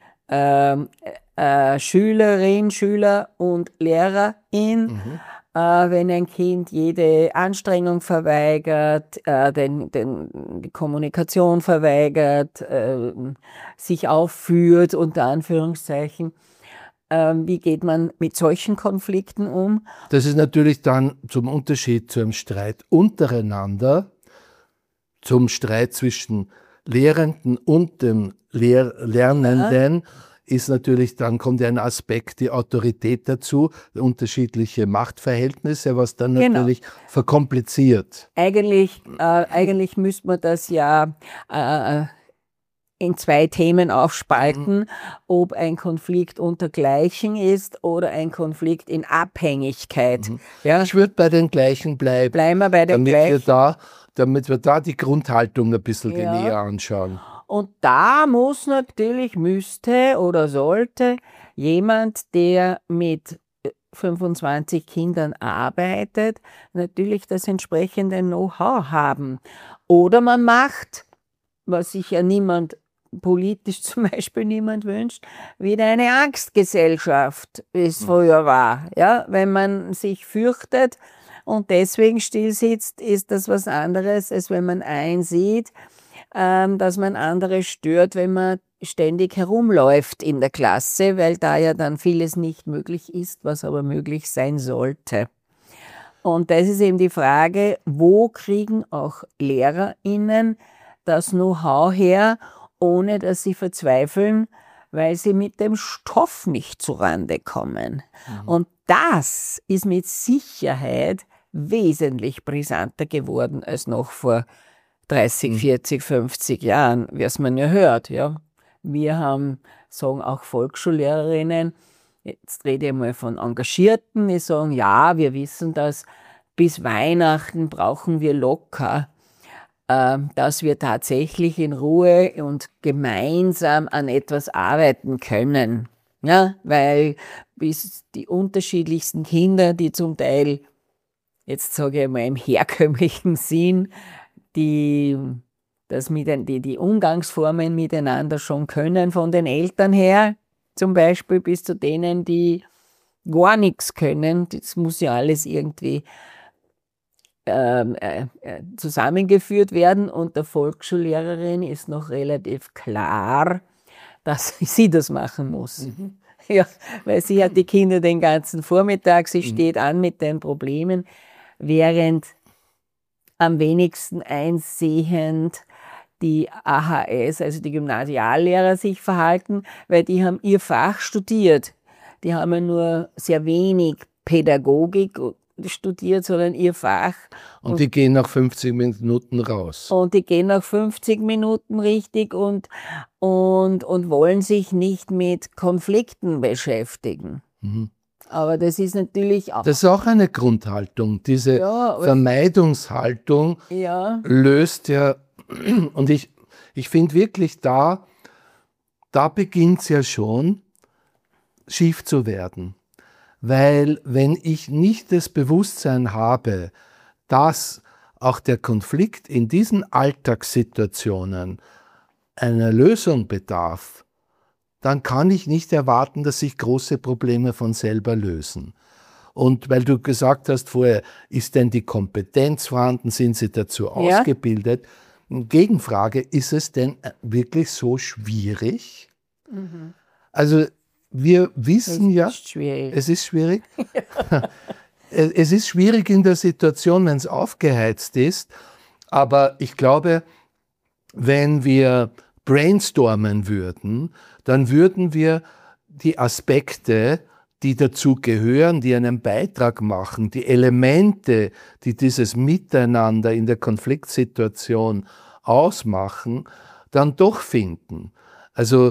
Schülerin, Schüler und Lehrerin. Wenn ein Kind jede Anstrengung verweigert, die Kommunikation verweigert, sich aufführt, unter Anführungszeichen. Wie geht man mit solchen Konflikten um? Das ist natürlich dann zum Unterschied zu einem Streit untereinander, zum Streit zwischen Lehrenden und dem Lernenden, ist natürlich, dann kommt ja ein Aspekt, die Autorität dazu, unterschiedliche Machtverhältnisse, was dann natürlich verkompliziert. Eigentlich müsste man das ja in zwei Themen aufspalten, ob ein Konflikt unter Gleichen ist oder ein Konflikt in Abhängigkeit. Ja? Ich würde bei den Gleichen bleiben. Bleiben wir bei den Gleichen. Damit wir da die Grundhaltung ein bisschen näher anschauen. Und da müsste oder sollte jemand, der mit 25 Kindern arbeitet, natürlich das entsprechende Know-how haben. Oder man macht, was sich ja niemand politisch zum Beispiel niemand wünscht, wieder eine Angstgesellschaft, wie es früher war. Ja? Wenn man sich fürchtet und deswegen still sitzt, ist das was anderes, als wenn man einsieht, dass man andere stört, wenn man ständig herumläuft in der Klasse, weil da ja dann vieles nicht möglich ist, was aber möglich sein sollte. Und das ist eben die Frage, wo kriegen auch LehrerInnen das Know-how her, ohne dass sie verzweifeln, weil sie mit dem Stoff nicht zurande kommen. Und das ist mit Sicherheit wesentlich brisanter geworden als noch vor 30, 40, 50 Jahren, wie es man ja hört. Ja. Wir haben, sagen auch Volksschullehrerinnen, jetzt rede ich mal von Engagierten, die sagen, ja, wir wissen das, bis Weihnachten brauchen wir locker, dass wir tatsächlich in Ruhe und gemeinsam an etwas arbeiten können. Ja, weil bis die unterschiedlichsten Kinder, die zum Teil, jetzt sage ich mal im herkömmlichen Sinn, die Umgangsformen miteinander schon können, von den Eltern her, zum Beispiel bis zu denen, die gar nichts können. Das muss ja alles irgendwie zusammengeführt werden, und der Volksschullehrerin ist noch relativ klar, dass sie das machen muss. Ja, weil sie hat die Kinder den ganzen Vormittag, sie steht an mit den Problemen, während am wenigsten einsehend die AHS, also die Gymnasiallehrer, sich verhalten, weil die haben ihr Fach studiert. Die haben ja nur sehr wenig Pädagogik studiert, sondern ihr Fach. Und die gehen nach 50 Minuten raus. Und die gehen nach 50 Minuten richtig und wollen sich nicht mit Konflikten beschäftigen. Aber das ist natürlich auch... Das ist auch eine Grundhaltung. Diese Vermeidungshaltung löst ja... Und ich finde wirklich, da beginnt es ja schon, schief zu werden. Weil wenn ich nicht das Bewusstsein habe, dass auch der Konflikt in diesen Alltagssituationen einer Lösung bedarf, dann kann ich nicht erwarten, dass sich große Probleme von selber lösen. Und weil du gesagt hast vorher, ist denn die Kompetenz vorhanden, sind sie dazu ausgebildet? Gegenfrage, ist es denn wirklich so schwierig? Also wir wissen es ist schwierig. Es ist schwierig in der Situation, wenn es aufgeheizt ist, aber ich glaube, wenn wir brainstormen würden, dann würden wir die Aspekte, die dazu gehören, die einen Beitrag machen, die Elemente, die dieses Miteinander in der Konfliktsituation ausmachen, dann doch finden. Also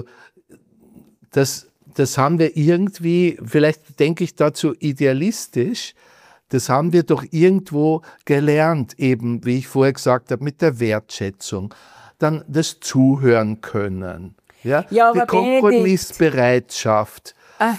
das haben wir irgendwie, vielleicht denke ich dazu idealistisch, das haben wir doch irgendwo gelernt, eben, wie ich vorher gesagt habe, mit der Wertschätzung, dann das Zuhören können, die Kompromissbereitschaft,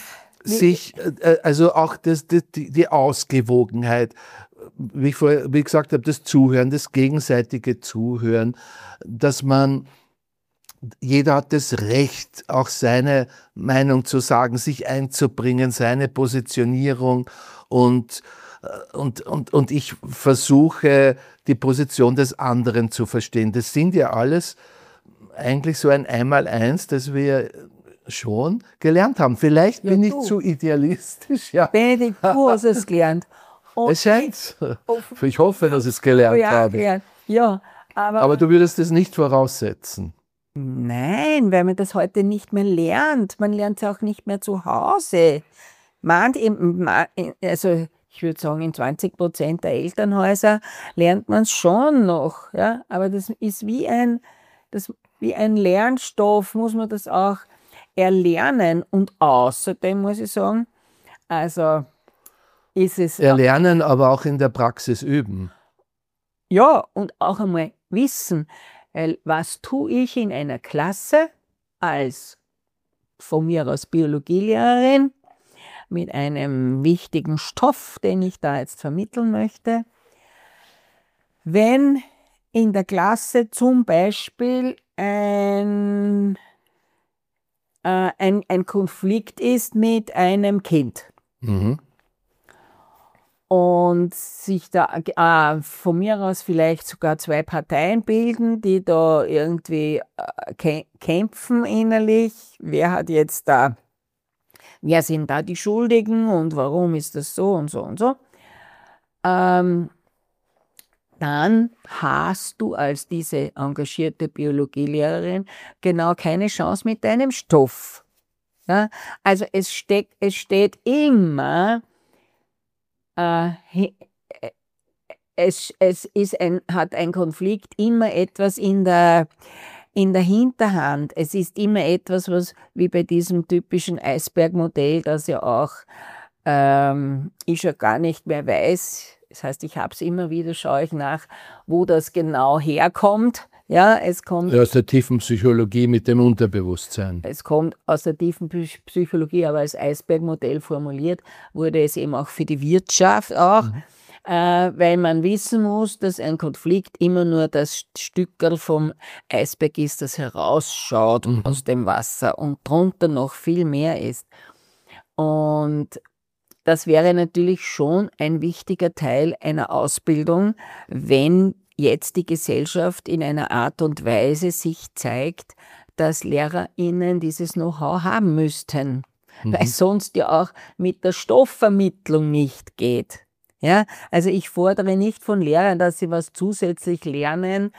also auch die Ausgewogenheit, wie ich vorher gesagt habe, das Zuhören, das gegenseitige Zuhören, dass jeder hat das Recht, auch seine Meinung zu sagen, sich einzubringen, seine Positionierung, und ich versuche, die Position des anderen zu verstehen. Das sind ja alles eigentlich so ein Einmaleins, das wir schon gelernt haben. Vielleicht bin ich zu idealistisch. Ja. Benedikt, du hast es gelernt. Es scheint. Ich hoffe, dass ich es gelernt habe. Ja, aber du würdest es nicht voraussetzen. Nein, weil man das heute nicht mehr lernt. Man lernt es auch nicht mehr zu Hause. Also ich würde sagen, in 20% der Elternhäuser lernt man es schon noch. Ja? Aber das ist wie ein Lernstoff, muss man das auch erlernen. Und außerdem muss ich sagen, also ist es... Erlernen, aber auch in der Praxis üben. Ja, und auch einmal wissen, was tue ich in einer Klasse als von mir aus Biologielehrerin mit einem wichtigen Stoff, den ich da jetzt vermitteln möchte, wenn in der Klasse zum Beispiel ein Konflikt ist mit einem Kind. Mhm. Und sich da von mir aus vielleicht sogar zwei Parteien bilden, die da irgendwie kämpfen innerlich. Wer sind da die Schuldigen und warum ist das so und so und so. Dann hast du als diese engagierte Biologielehrerin genau keine Chance mit deinem Stoff. Ja? Also es steht immer hat ein Konflikt immer etwas in der Hinterhand. Es ist immer etwas, was wie bei diesem typischen Eisbergmodell, das ja auch ich schon gar nicht mehr weiß. Das heißt, ich habe es immer wieder, schaue ich nach, wo das genau herkommt. Ja, es kommt aus der tiefen Psychologie mit dem Unterbewusstsein. Es kommt aus der tiefen Psychologie, aber als Eisbergmodell formuliert wurde es eben auch für die Wirtschaft auch, weil man wissen muss, dass ein Konflikt immer nur das Stückerl vom Eisberg ist, das herausschaut aus dem Wasser und drunter noch viel mehr ist. Und das wäre natürlich schon ein wichtiger Teil einer Ausbildung, wenn jetzt die Gesellschaft in einer Art und Weise sich zeigt, dass LehrerInnen dieses Know-how haben müssten, weil sonst ja auch mit der Stoffvermittlung nicht geht. Ja, also ich fordere nicht von Lehrern, dass sie was zusätzlich lernen,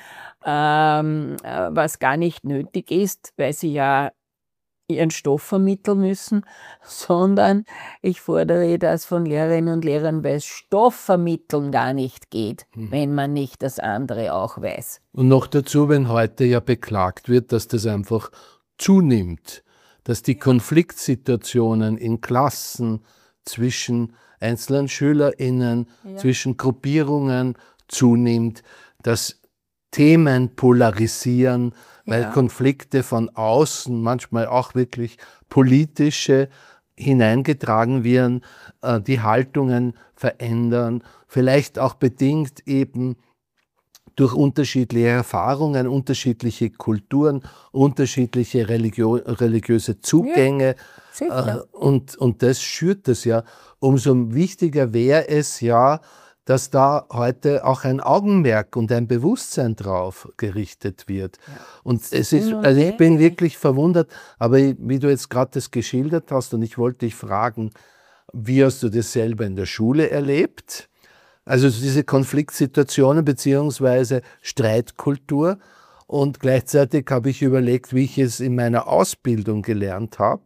was gar nicht nötig ist, weil sie ja ihren Stoff vermitteln müssen, sondern ich fordere das von Lehrerinnen und Lehrern, weil Stoffvermitteln gar nicht geht, wenn man nicht das andere auch weiß. Und noch dazu, wenn heute ja beklagt wird, dass das einfach zunimmt, dass die Konfliktsituationen in Klassen zwischen einzelnen SchülerInnen, zwischen Gruppierungen zunimmt, dass Themen polarisieren, weil Konflikte von außen, manchmal auch wirklich politische, hineingetragen werden, die Haltungen verändern, vielleicht auch bedingt eben durch unterschiedliche Erfahrungen, unterschiedliche Kulturen, unterschiedliche religiöse Zugänge. Ja, und das schürt es ja. Umso wichtiger wäre es ja, dass da heute auch ein Augenmerk und ein Bewusstsein drauf gerichtet wird. Ja. Und es ist, also ich bin wirklich verwundert, aber wie du jetzt gerade das geschildert hast, und ich wollte dich fragen, wie hast du das selber in der Schule erlebt? Also diese Konfliktsituationen beziehungsweise Streitkultur. Und gleichzeitig habe ich überlegt, wie ich es in meiner Ausbildung gelernt habe.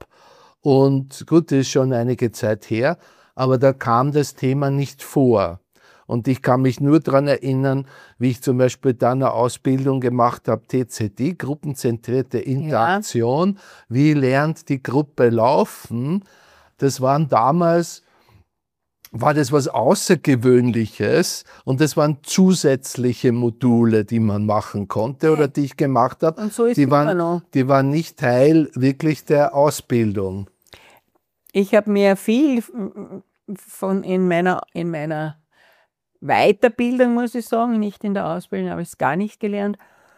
Und gut, das ist schon einige Zeit her, aber da kam das Thema nicht vor. Und ich kann mich nur daran erinnern, wie ich zum Beispiel dann eine Ausbildung gemacht habe, TZI, gruppenzentrierte Interaktion. Ja. Wie lernt die Gruppe laufen? Das waren damals, war das was Außergewöhnliches und das waren zusätzliche Module, die man machen konnte oder die ich gemacht habe. Und so ist die waren nicht Teil wirklich der Ausbildung. Ich habe mir viel von in meiner Weiterbildung, muss ich sagen, nicht in der Ausbildung, habe ich es gar nicht gelernt,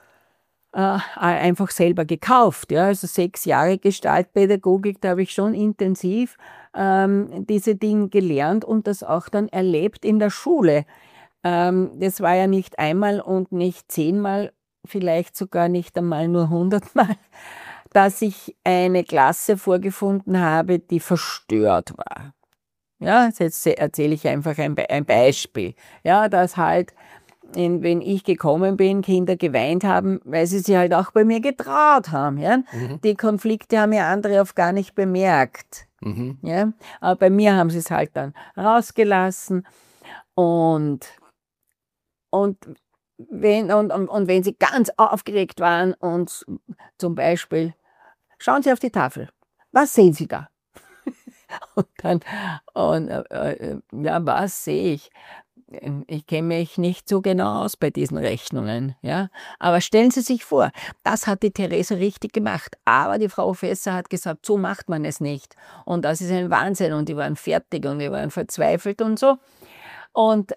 einfach selber gekauft. Ja? Also 6 Jahre Gestaltpädagogik, da habe ich schon intensiv diese Dinge gelernt und das auch dann erlebt in der Schule. Das war ja nicht einmal und nicht 10-mal, vielleicht sogar nicht einmal nur 100-mal, dass ich eine Klasse vorgefunden habe, die verstört war. Ja, jetzt erzähle ich einfach ein Beispiel. Ja, dass halt, wenn ich gekommen bin, Kinder geweint haben, weil sie sich halt auch bei mir getraut haben. Ja? Die Konflikte haben ja andere oft gar nicht bemerkt. Ja? Aber bei mir haben sie es halt dann rausgelassen. Und wenn sie ganz aufgeregt waren und zum Beispiel, schauen Sie auf die Tafel, was sehen Sie da? Ja, was sehe ich? Ich kenne mich nicht so genau aus bei diesen Rechnungen, ja. Aber stellen Sie sich vor, das hat die Therese richtig gemacht. Aber die Frau Professor hat gesagt, so macht man es nicht. Und das ist ein Wahnsinn. Und die waren fertig und die waren verzweifelt und so. Und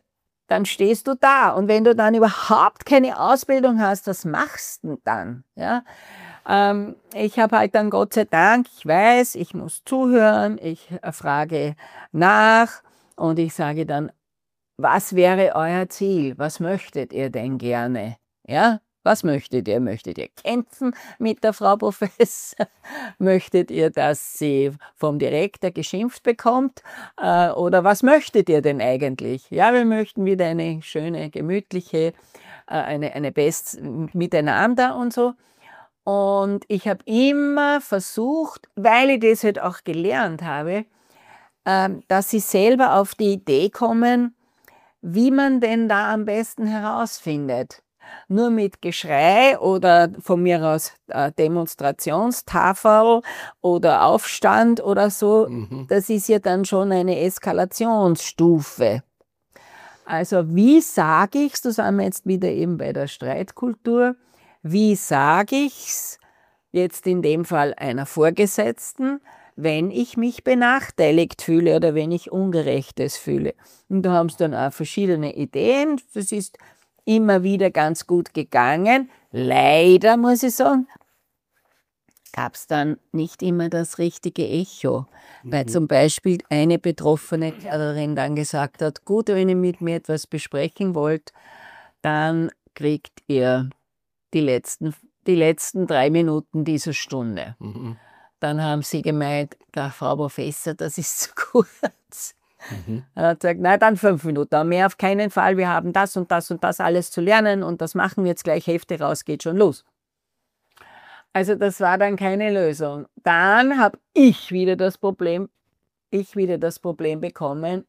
dann stehst du da. Und wenn du dann überhaupt keine Ausbildung hast, was machst du denn dann? Ja? Ich habe halt dann Gott sei Dank, ich weiß, ich muss zuhören, ich frage nach und ich sage dann, was wäre euer Ziel? Was möchtet ihr denn gerne? Ja? Was möchtet ihr? Möchtet ihr kämpfen mit der Frau Professor? Möchtet ihr, dass sie vom Direktor geschimpft bekommt? Oder was möchtet ihr denn eigentlich? Ja, wir möchten wieder eine schöne, gemütliche, eine Best miteinander und so. Und ich habe immer versucht, weil ich das halt auch gelernt habe, dass sie selber auf die Idee kommen, wie man denn da am besten herausfindet. Nur mit Geschrei oder von mir aus Demonstrationstafel oder Aufstand oder so, das ist ja dann schon eine Eskalationsstufe. Also wie sage ich es, da sind wir jetzt wieder eben bei der Streitkultur, wie sage ich es jetzt in dem Fall einer Vorgesetzten, wenn ich mich benachteiligt fühle oder wenn ich Ungerechtes fühle. Und da haben sie dann auch verschiedene Ideen. Das ist immer wieder ganz gut gegangen. Leider, muss ich sagen, gab es dann nicht immer das richtige Echo. Weil zum Beispiel eine betroffene Lehrerin dann gesagt hat, gut, wenn ihr mit mir etwas besprechen wollt, dann kriegt ihr die letzten 3 Minuten dieser Stunde. Dann haben sie gemeint, der Frau Professor, das ist zu kurz. Er hat gesagt, nein, dann 5 Minuten, aber mehr auf keinen Fall, wir haben das und das und das alles zu lernen und das machen wir jetzt gleich, Hefte raus, geht schon los. Also das war dann keine Lösung. Dann habe ich wieder das Problem bekommen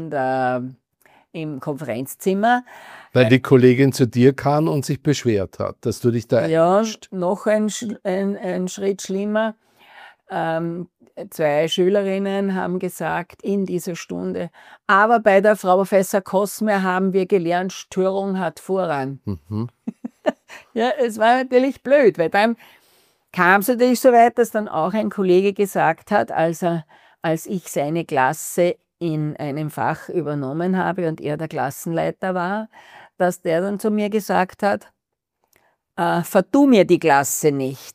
im Konferenzzimmer. Weil die Kollegin zu dir kam und sich beschwert hat, dass du dich da einmischt. Ja, noch ein Schritt schlimmer. 2 Schülerinnen haben gesagt in dieser Stunde, aber bei der Frau Professor Kosmer haben wir gelernt, Störung hat Vorrang. Ja, es war natürlich blöd, weil dann kam es natürlich so weit, dass dann auch ein Kollege gesagt hat, als ich seine Klasse in einem Fach übernommen habe und er der Klassenleiter war, dass der dann zu mir gesagt hat, vertu mir die Klasse nicht.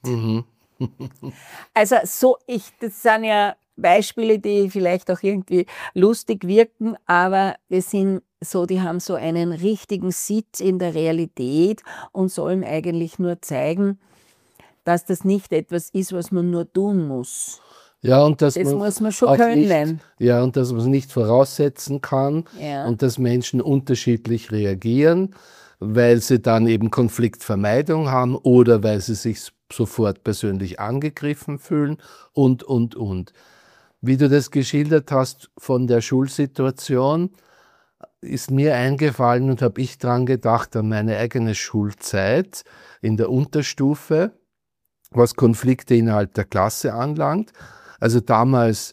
Also das sind ja Beispiele, die vielleicht auch irgendwie lustig wirken, aber die haben so einen richtigen Sitz in der Realität und sollen eigentlich nur zeigen, dass das nicht etwas ist, was man nur tun muss. Ja, und das muss man schon können. Ja, und dass man es nicht voraussetzen kann und dass Menschen unterschiedlich reagieren, weil sie dann eben Konfliktvermeidung haben oder weil sie sich sofort persönlich angegriffen fühlen und. Wie du das geschildert hast von der Schulsituation, ist mir eingefallen und habe ich dran gedacht an meine eigene Schulzeit in der Unterstufe, was Konflikte innerhalb der Klasse anlangt. Also damals,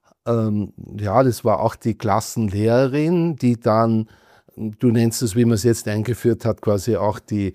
das war auch die Klassenlehrerin, die dann, du nennst es, wie man es jetzt eingeführt hat, quasi auch die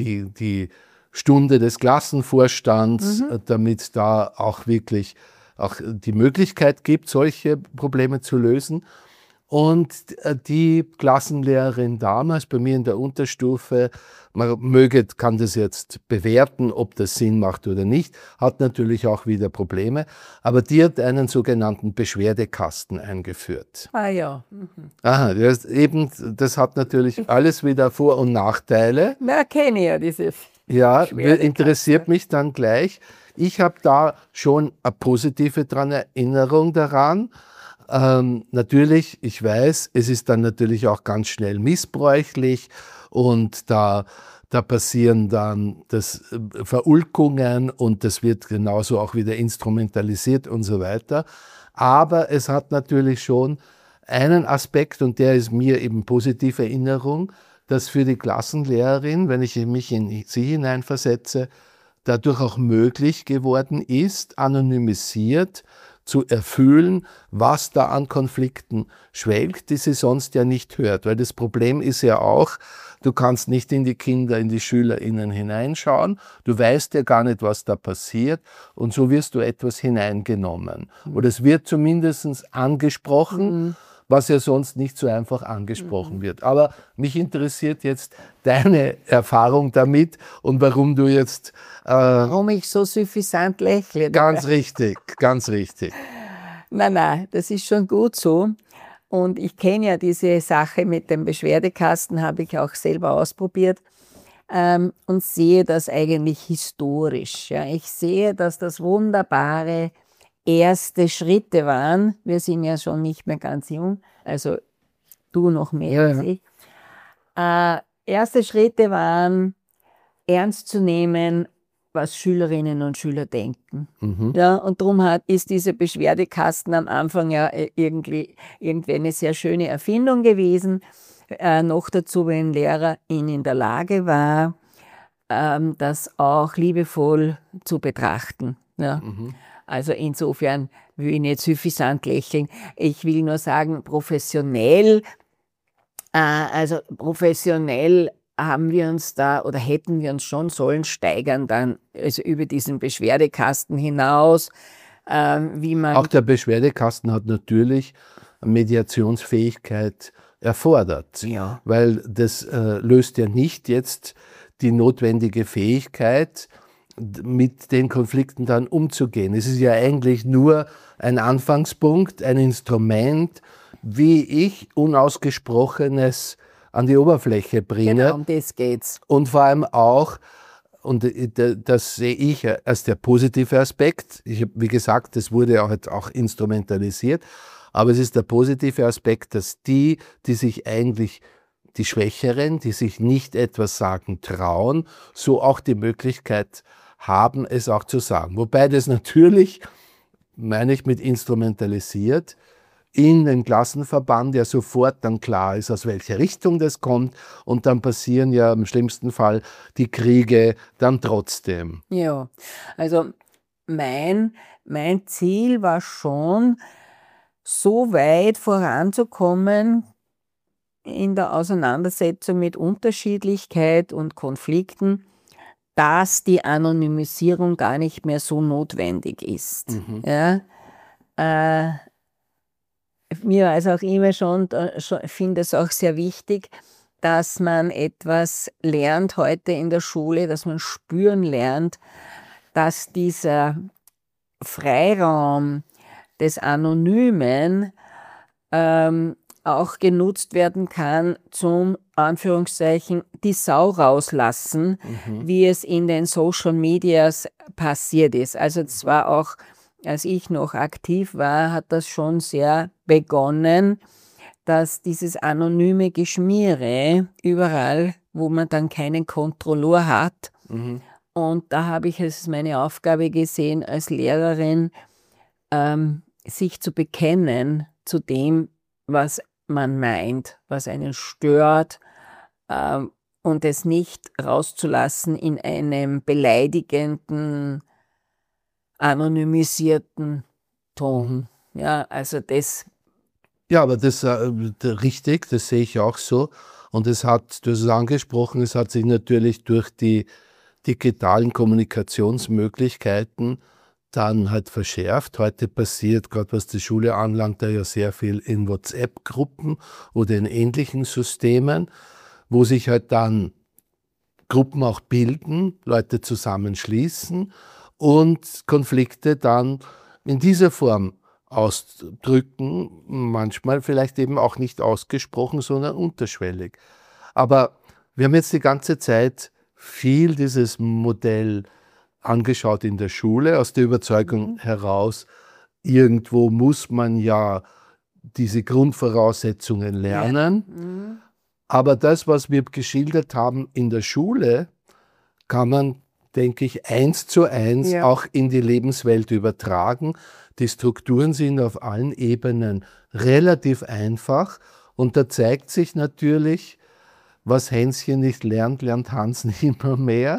Stunde des Klassenvorstands, damit da auch wirklich auch die Möglichkeit gibt, solche Probleme zu lösen. Und die Klassenlehrerin damals bei mir in der Unterstufe, kann das jetzt bewerten, ob das Sinn macht oder nicht, hat natürlich auch wieder Probleme, aber die hat einen sogenannten Beschwerdekasten eingeführt. Ah ja. Aha, das hat natürlich alles wieder Vor- und Nachteile. Na, kenne ich ja dieses. Ja, interessiert mich dann gleich. Ich habe da schon eine positive Erinnerung daran. Natürlich, ich weiß, es ist dann natürlich auch ganz schnell missbräuchlich und da passieren dann Verulkungen und das wird genauso auch wieder instrumentalisiert und so weiter. Aber es hat natürlich schon einen Aspekt und der ist mir eben positive Erinnerung, dass für die Klassenlehrerin, wenn ich mich in sie hineinversetze, dadurch auch möglich geworden ist, anonymisiert zu erfüllen, was da an Konflikten schwelgt, die sie sonst ja nicht hört. Weil das Problem ist ja auch, du kannst nicht in die Kinder, in die SchülerInnen hineinschauen, du weißt ja gar nicht, was da passiert und so wirst du etwas hineingenommen. Oder es wird zumindest angesprochen was ja sonst nicht so einfach angesprochen wird. Aber mich interessiert jetzt deine Erfahrung damit und warum du jetzt... Warum ich so suffisant lächle. Ganz richtig, ganz richtig. Nein, das ist schon gut so. Und ich kenne ja diese Sache mit dem Beschwerdekasten, habe ich auch selber ausprobiert und sehe das eigentlich historisch. Ja. Ich sehe, dass das wunderbare erste Schritte waren. Wir sind ja schon nicht mehr ganz jung, also du noch mehr als ich. Erste Schritte waren, ernst zu nehmen, was Schülerinnen und Schüler denken. Ja, und darum ist dieser Beschwerdekasten am Anfang ja irgendwie eine sehr schöne Erfindung gewesen. Noch dazu, wenn ein Lehrer in der Lage war, das auch liebevoll zu betrachten. Ja. Also insofern will ich nicht suffisant lächeln. Ich will nur sagen, professionell haben wir uns da oder hätten wir uns schon sollen steigern dann also über diesen Beschwerdekasten hinaus, wie man... Auch der Beschwerdekasten hat natürlich Mediationsfähigkeit erfordert, Ja. weil das löst ja nicht jetzt die notwendige Fähigkeit, mit den Konflikten dann umzugehen. Es ist ja eigentlich nur ein Anfangspunkt, ein Instrument, wie ich Unausgesprochenes an die Oberfläche bringe. Genau, um das geht's. Und vor allem auch, und das sehe ich als der positive Aspekt, wie gesagt, das wurde auch instrumentalisiert, aber es ist der positive Aspekt, dass die sich eigentlich, die Schwächeren, die sich nicht etwas sagen trauen, so auch die Möglichkeit haben, es auch zu sagen. Wobei das natürlich, meine ich mit instrumentalisiert, in den Klassenverband ja sofort dann klar ist, aus welcher Richtung das kommt und dann passieren ja im schlimmsten Fall die Kriege dann trotzdem. Ja, also mein Ziel war schon, so weit voranzukommen in der Auseinandersetzung mit Unterschiedlichkeit und Konflikten, dass die Anonymisierung gar nicht mehr so notwendig ist. Ja? Mir war es auch immer schon, finde es auch sehr wichtig, dass man etwas lernt heute in der Schule, dass man spüren lernt, dass dieser Freiraum des Anonymen auch genutzt werden kann zum, Anführungszeichen, die Sau rauslassen, wie es in den Social Medias passiert ist. Also das war auch, als ich noch aktiv war, hat das schon sehr begonnen, dass dieses anonyme Geschmiere überall, wo man dann keinen Kontrolleur hat, und da habe ich es meine Aufgabe gesehen, als Lehrerin, sich zu bekennen zu dem, was man meint, was einen stört, und es nicht rauszulassen in einem beleidigenden, anonymisierten Ton. Ja, also das. Ja, aber das richtig, das sehe ich auch so. Und es hat, du hast es angesprochen, es hat sich natürlich durch die digitalen Kommunikationsmöglichkeiten dann halt verschärft. Heute passiert, gerade was die Schule anlangt, da ja sehr viel in WhatsApp-Gruppen oder in ähnlichen Systemen, wo sich halt dann Gruppen auch bilden, Leute zusammenschließen und Konflikte dann in dieser Form ausdrücken, manchmal vielleicht eben auch nicht ausgesprochen, sondern unterschwellig. Aber wir haben jetzt die ganze Zeit viel dieses Modell angeschaut in der Schule, aus der Überzeugung heraus, irgendwo muss man ja diese Grundvoraussetzungen lernen. Aber das, was wir geschildert haben in der Schule, kann man, denke ich, 1:1 auch in die Lebenswelt übertragen. Die Strukturen sind auf allen Ebenen relativ einfach und da zeigt sich natürlich, was Hänschen nicht lernt, lernt Hans nicht immer mehr.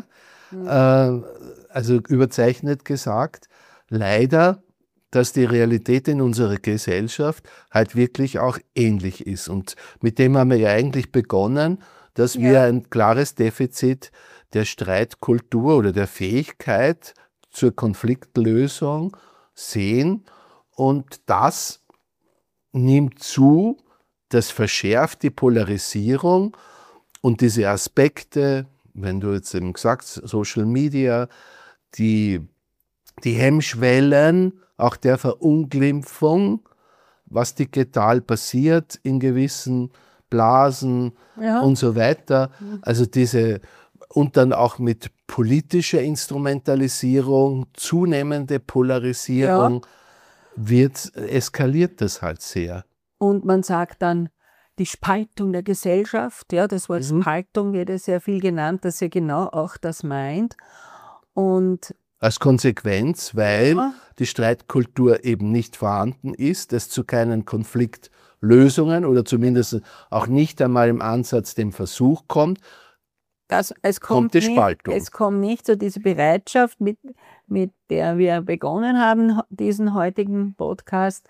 Also überzeichnet gesagt, leider, dass die Realität in unserer Gesellschaft halt wirklich auch ähnlich ist. Und mit dem haben wir ja eigentlich begonnen, dass wir ein klares Defizit der Streitkultur oder der Fähigkeit zur Konfliktlösung sehen und das nimmt zu, das verschärft die Polarisierung und diese Aspekte, wenn du jetzt eben gesagt hast, Social Media, die Hemmschwellen, auch der Verunglimpfung, was digital passiert in gewissen Blasen und so weiter. Also und dann auch mit politischer Instrumentalisierung, zunehmende Polarisierung, eskaliert das halt sehr. Und man sagt dann, die Spaltung der Gesellschaft, ja, das Wort Spaltung wird ja sehr viel genannt, das ja genau auch das meint. Und als Konsequenz, weil die Streitkultur eben nicht vorhanden ist, es zu keinen Konfliktlösungen oder zumindest auch nicht einmal im Ansatz dem Versuch kommt, es kommt die Spaltung. Es kommt nicht zu dieser Bereitschaft, mit der wir begonnen haben, diesen heutigen Podcast,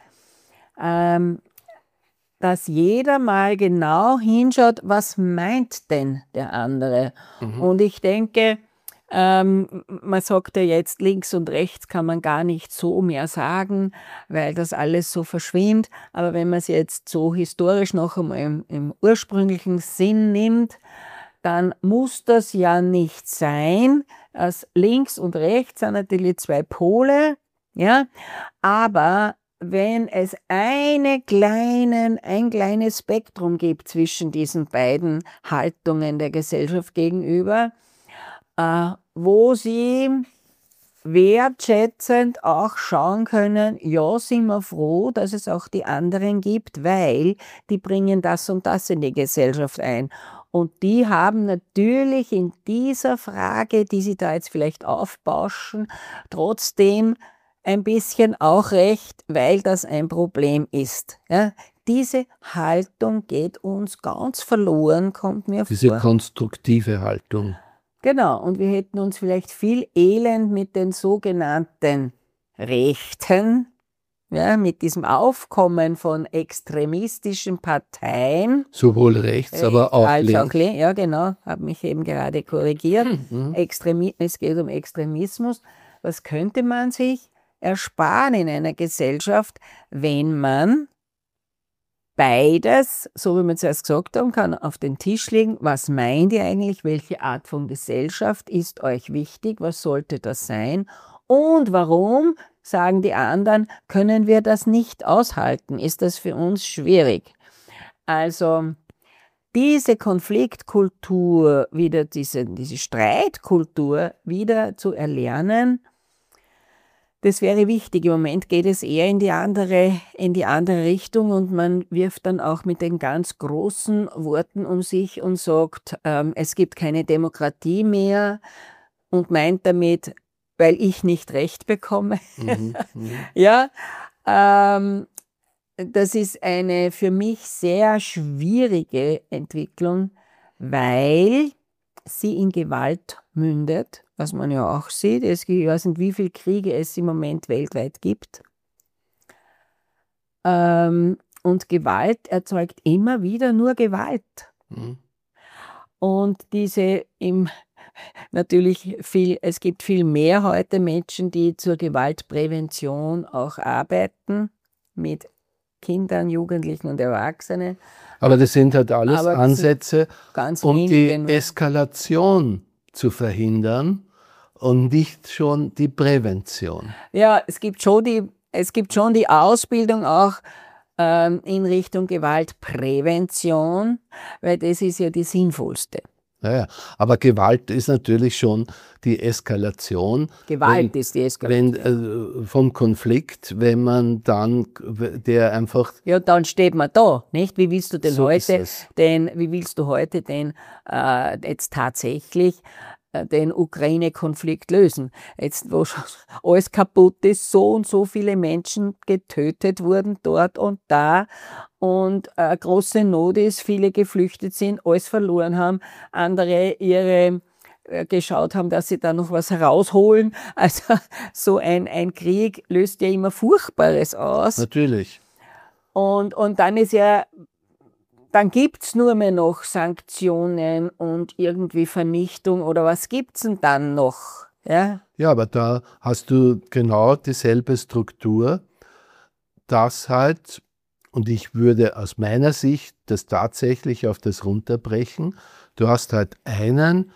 dass jeder mal genau hinschaut, was meint denn der andere. Und ich denke, man sagt ja jetzt, links und rechts kann man gar nicht so mehr sagen, weil das alles so verschwimmt. Aber wenn man es jetzt so historisch noch einmal im ursprünglichen Sinn nimmt, dann muss das ja nicht sein. Also links und rechts sind natürlich zwei Pole, ja, aber wenn es ein kleines Spektrum gibt zwischen diesen beiden Haltungen der Gesellschaft gegenüber, wo sie wertschätzend auch schauen können, ja, sind wir froh, dass es auch die anderen gibt, weil die bringen das und das in die Gesellschaft ein. Und die haben natürlich in dieser Frage, die sie da jetzt vielleicht aufbauschen, trotzdem ein bisschen auch recht, weil das ein Problem ist. Ja, diese Haltung geht uns ganz verloren, kommt mir vor. Diese konstruktive Haltung. Genau, und wir hätten uns vielleicht viel Elend mit den sogenannten Rechten, ja, mit diesem Aufkommen von extremistischen Parteien. Sowohl rechts, aber auch als links. Auch ja, genau, habe mich eben gerade korrigiert. Es geht um Extremismus. Was könnte man sich ersparen in einer Gesellschaft, wenn man beides, so wie wir zuerst gesagt haben, kann auf den Tisch legen. Was meint ihr eigentlich? Welche Art von Gesellschaft ist euch wichtig? Was sollte das sein? Und warum, sagen die anderen, können wir das nicht aushalten? Ist das für uns schwierig? Also diese Konfliktkultur, wieder diese Streitkultur wieder zu erlernen, das wäre wichtig. Im Moment geht es eher in die andere Richtung und man wirft dann auch mit den ganz großen Worten um sich und sagt, es gibt keine Demokratie mehr und meint damit, weil ich nicht Recht bekomme. Ja, das ist eine für mich sehr schwierige Entwicklung, weil sie in Gewalt mündet, was man ja auch sieht. Ich weiß nicht, wie viele Kriege es im Moment weltweit gibt. Und Gewalt erzeugt immer wieder nur Gewalt. Und es gibt viel mehr heute Menschen, die zur Gewaltprävention auch arbeiten, mit Kindern, Jugendlichen und Erwachsenen. Aber das sind halt alles Ansätze, um die genau. Eskalation zu verhindern und nicht schon die Prävention. Ja, es gibt schon die Ausbildung auch in Richtung Gewaltprävention, weil das ist ja die sinnvollste. Ja, aber Gewalt ist natürlich schon die Eskalation. Gewalt ist die Eskalation. Vom Konflikt, wenn man dann, der einfach... Ja, dann steht man da, nicht? Wie willst du denn so heute jetzt tatsächlich den Ukraine-Konflikt lösen? Jetzt, wo schon alles kaputt ist, so und so viele Menschen getötet wurden dort und da und große Not ist, viele geflüchtet sind, alles verloren haben, andere geschaut haben, dass sie da noch was herausholen. Also so ein Krieg löst ja immer Furchtbares aus. Natürlich. Und dann dann gibt es nur mehr noch Sanktionen und irgendwie Vernichtung oder was gibt es denn dann noch? Ja, aber da hast du genau dieselbe Struktur, dass halt und ich würde aus meiner Sicht das tatsächlich auf das runterbrechen. Du hast halt einen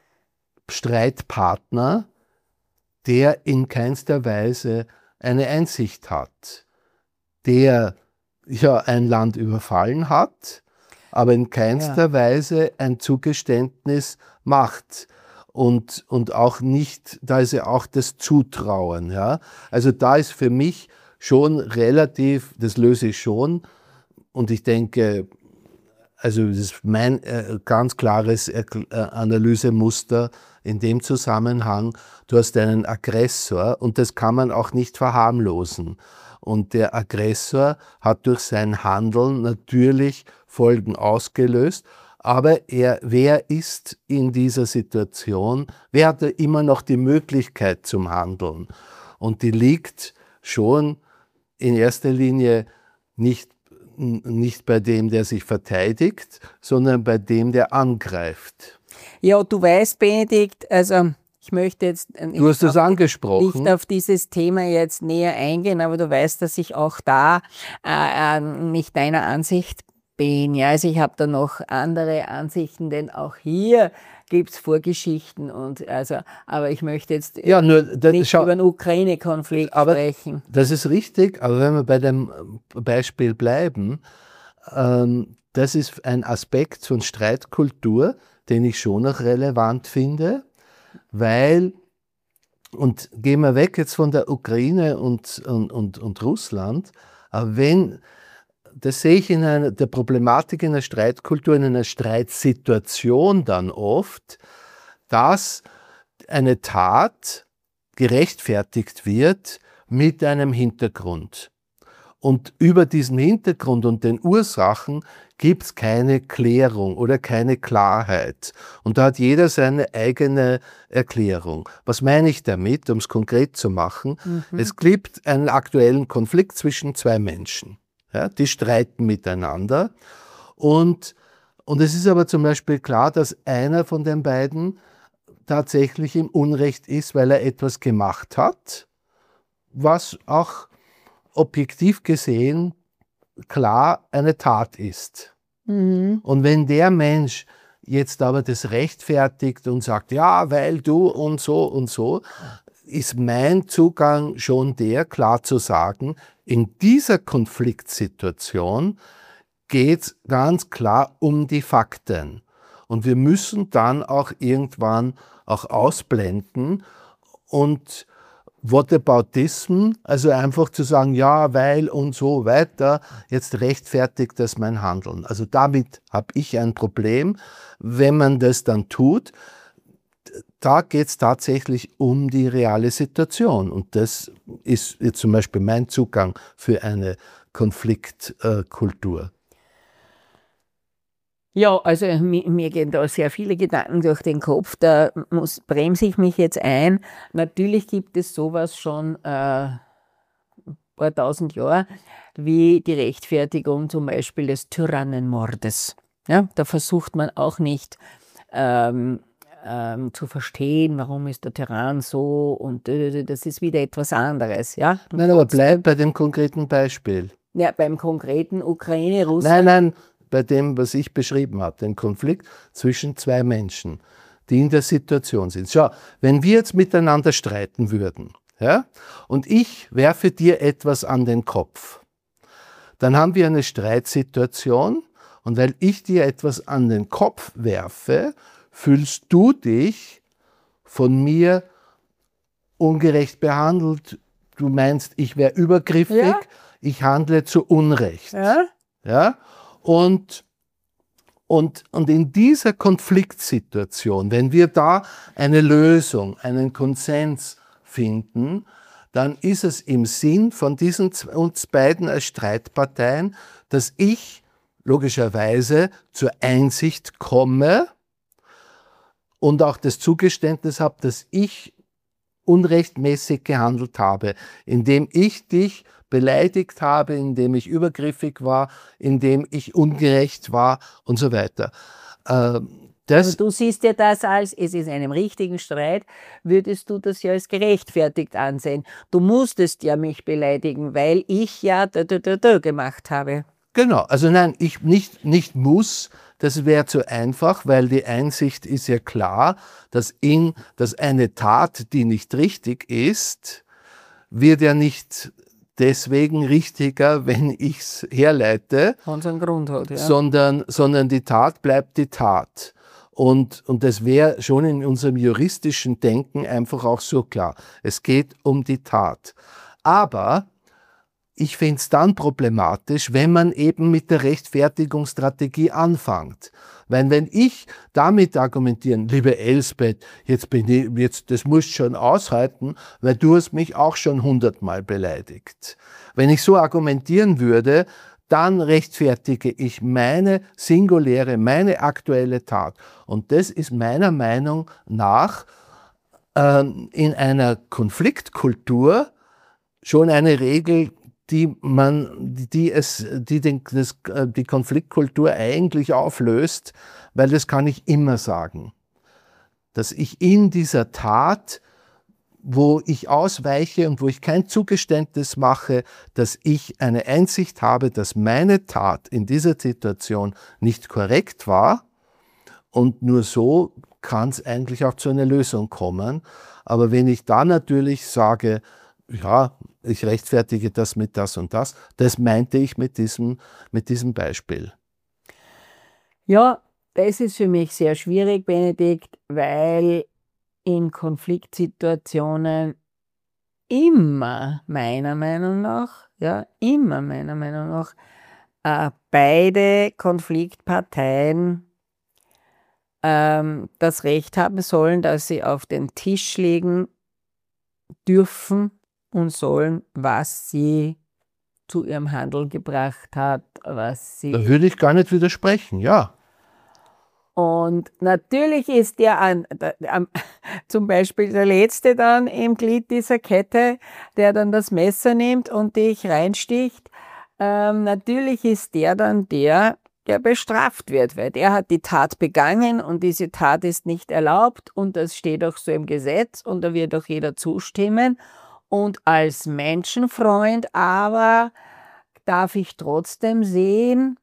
Streitpartner, der in keinster Weise eine Einsicht hat, der ja ein Land überfallen hat, aber in keinster Weise ein Zugeständnis macht. Und auch nicht, da ist ja auch das Zutrauen. Ja? Also da ist für mich schon relativ, das löse ich schon, und ich denke, also das ist mein ganz klares Analysemuster in dem Zusammenhang. Du hast einen Aggressor und das kann man auch nicht verharmlosen. Und der Aggressor hat durch sein Handeln natürlich Folgen ausgelöst. Aber wer ist in dieser Situation? Wer hat immer noch die Möglichkeit zum Handeln? Und die liegt schon in erster Linie nicht bei dem, der sich verteidigt, sondern bei dem, der angreift. Ja, du weißt, Benedikt, also ich möchte jetzt du hast das angesprochen. Nicht auf dieses Thema jetzt näher eingehen, aber du weißt, dass ich auch da nicht deiner Ansicht bin. Ja, also ich habe da noch andere Ansichten, denn auch hier gibt es Vorgeschichten und also, aber ich möchte jetzt nicht über den Ukraine-Konflikt sprechen. Das ist richtig, aber wenn wir bei dem Beispiel bleiben, das ist ein Aspekt von Streitkultur, den ich schon noch relevant finde, weil, und gehen wir weg jetzt von der Ukraine und Russland, aber das sehe ich in der Problematik in der Streitkultur, in einer Streitsituation dann oft, dass eine Tat gerechtfertigt wird mit einem Hintergrund. Und über diesen Hintergrund und den Ursachen gibt es keine Klärung oder keine Klarheit. Und da hat jeder seine eigene Erklärung. Was meine ich damit, um es konkret zu machen? Es gibt einen aktuellen Konflikt zwischen zwei Menschen. Ja, die streiten miteinander und es ist aber zum Beispiel klar, dass einer von den beiden tatsächlich im Unrecht ist, weil er etwas gemacht hat, was auch objektiv gesehen klar eine Tat ist. Und wenn der Mensch jetzt aber das rechtfertigt und sagt, ja, weil du und so, ist mein Zugang schon der, klar zu sagen, in dieser Konfliktsituation geht es ganz klar um die Fakten. Und wir müssen dann auch irgendwann auch ausblenden und Whataboutism, also einfach zu sagen, ja, weil und so weiter, jetzt rechtfertigt das mein Handeln. Also damit habe ich ein Problem, wenn man das dann tut. Da geht es tatsächlich um die reale Situation. Und das ist jetzt zum Beispiel mein Zugang für eine Konfliktkultur. Ja, also mir gehen da sehr viele Gedanken durch den Kopf. Da bremse ich mich jetzt ein. Natürlich gibt es sowas schon ein paar tausend Jahre, wie die Rechtfertigung zum Beispiel des Tyrannenmordes. Ja, da versucht man auch nicht zu verstehen, warum ist der Tyrann so und das ist wieder etwas anderes. Ja? Nein, aber bleib bei dem konkreten Beispiel. Ja, beim konkreten Ukraine-Russland. Nein, bei dem, was ich beschrieben habe, den Konflikt zwischen zwei Menschen, die in der Situation sind. Schau, wenn wir jetzt miteinander streiten würden, ja, und ich werfe dir etwas an den Kopf, dann haben wir eine Streitsituation und weil ich dir etwas an den Kopf werfe, fühlst du dich von mir ungerecht behandelt. Du meinst, ich wäre übergriffig, ich handle zu Unrecht. Ja? Und in dieser Konfliktsituation, wenn wir da eine Lösung, einen Konsens finden, dann ist es im Sinn von diesen uns beiden als Streitparteien, dass ich logischerweise zur Einsicht komme und auch das Zugeständnis habe, dass ich unrechtmäßig gehandelt habe, indem ich dich beleidigt habe, indem ich übergriffig war, indem ich ungerecht war und so weiter. Also du siehst ja das als, es ist einem richtigen Streit, würdest du das ja als gerechtfertigt ansehen. Du musstest ja mich beleidigen, weil ich ja gemacht habe. Genau, also nein, ich nicht muss, das wäre zu einfach, weil die Einsicht ist ja klar, dass eine Tat, die nicht richtig ist, wird ja nicht deswegen richtiger, wenn ich es herleite, Wenn es einen Grund hat, ja. sondern die Tat bleibt die Tat. Und das wäre schon in unserem juristischen Denken einfach auch so klar. Es geht um die Tat. Aber ich finde es dann problematisch, wenn man eben mit der Rechtfertigungsstrategie anfängt. Weil wenn ich damit argumentieren, liebe Elsbeth, das musst du schon aushalten, weil du hast mich auch schon 100-mal beleidigt. Wenn ich so argumentieren würde, dann rechtfertige ich meine singuläre, meine aktuelle Tat. Und das ist meiner Meinung nach in einer Konfliktkultur schon eine Regel, die die Konfliktkultur eigentlich auflöst, weil das kann ich immer sagen, dass ich in dieser Tat, wo ich ausweiche und wo ich kein Zugeständnis mache, dass ich eine Einsicht habe, dass meine Tat in dieser Situation nicht korrekt war, und nur so kann es eigentlich auch zu einer Lösung kommen. Aber wenn ich da natürlich sage, ja, ich rechtfertige das mit das und das. Das meinte ich mit diesem Beispiel. Ja, das ist für mich sehr schwierig, Benedikt, weil in Konfliktsituationen immer meiner Meinung nach, beide Konfliktparteien das Recht haben sollen, dass sie auf den Tisch legen dürfen und sollen, was sie zu ihrem Handeln gebracht hat, was sie... Da würde ich gar nicht widersprechen, ja. Und natürlich ist zum Beispiel der Letzte dann im Glied dieser Kette, der dann das Messer nimmt und dich reinsticht, natürlich ist der dann der bestraft wird, weil der hat die Tat begangen und diese Tat ist nicht erlaubt und das steht auch so im Gesetz und da wird auch jeder zustimmen. Und als Menschenfreund aber darf ich trotzdem sehen,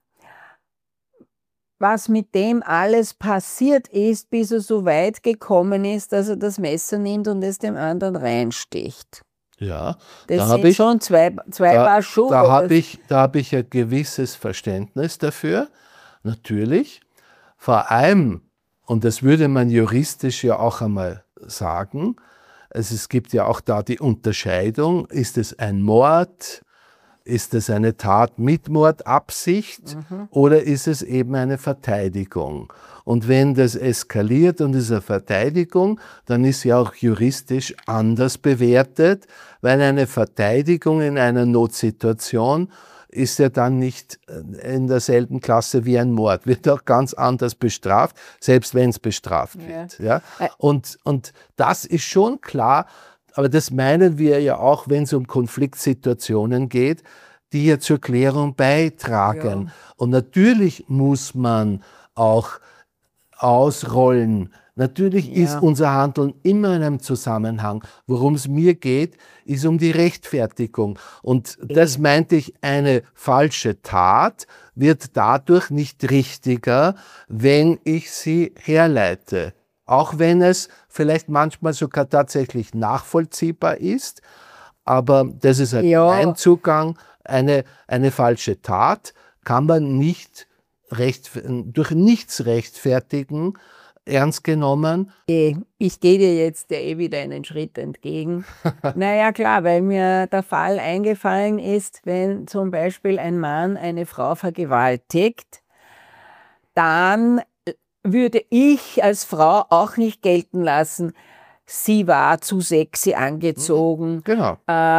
was mit dem alles passiert ist, bis er so weit gekommen ist, dass er das Messer nimmt und es dem anderen reinsticht. Ja, das sind schon zwei Paar Schuhe. Da habe ich ein gewisses Verständnis dafür, natürlich. Vor allem, und das würde man juristisch ja auch einmal sagen, also es gibt ja auch da die Unterscheidung, ist es ein Mord, ist es eine Tat mit Mordabsicht oder ist es eben eine Verteidigung? Und wenn das eskaliert und ist eine Verteidigung, dann ist ja auch juristisch anders bewertet, weil eine Verteidigung in einer Notsituation ist ja dann nicht in derselben Klasse wie ein Mord, wird auch ganz anders bestraft, selbst wenn es bestraft wird. Ja? Und das ist schon klar. Aber das meinen wir ja auch, wenn es um Konfliktsituationen geht, die ja zur Klärung beitragen. Ja. Und natürlich muss man auch ausrollen. Natürlich ist unser Handeln immer in einem Zusammenhang. Worum es mir geht, ist um die Rechtfertigung. Und das meinte ich, eine falsche Tat wird dadurch nicht richtiger, wenn ich sie herleite. Auch wenn es vielleicht manchmal sogar tatsächlich nachvollziehbar ist, aber das ist halt ein Zugang. Eine falsche Tat kann man nicht durch nichts rechtfertigen, ernst genommen. Ich gehe dir jetzt wieder einen Schritt entgegen. Naja, klar, weil mir der Fall eingefallen ist, wenn zum Beispiel ein Mann eine Frau vergewaltigt, dann würde ich als Frau auch nicht gelten lassen, sie war zu sexy angezogen. Genau.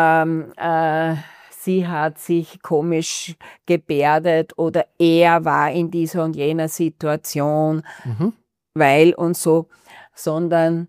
Sie hat sich komisch gebärdet oder er war in dieser und jener Situation, weil und so, sondern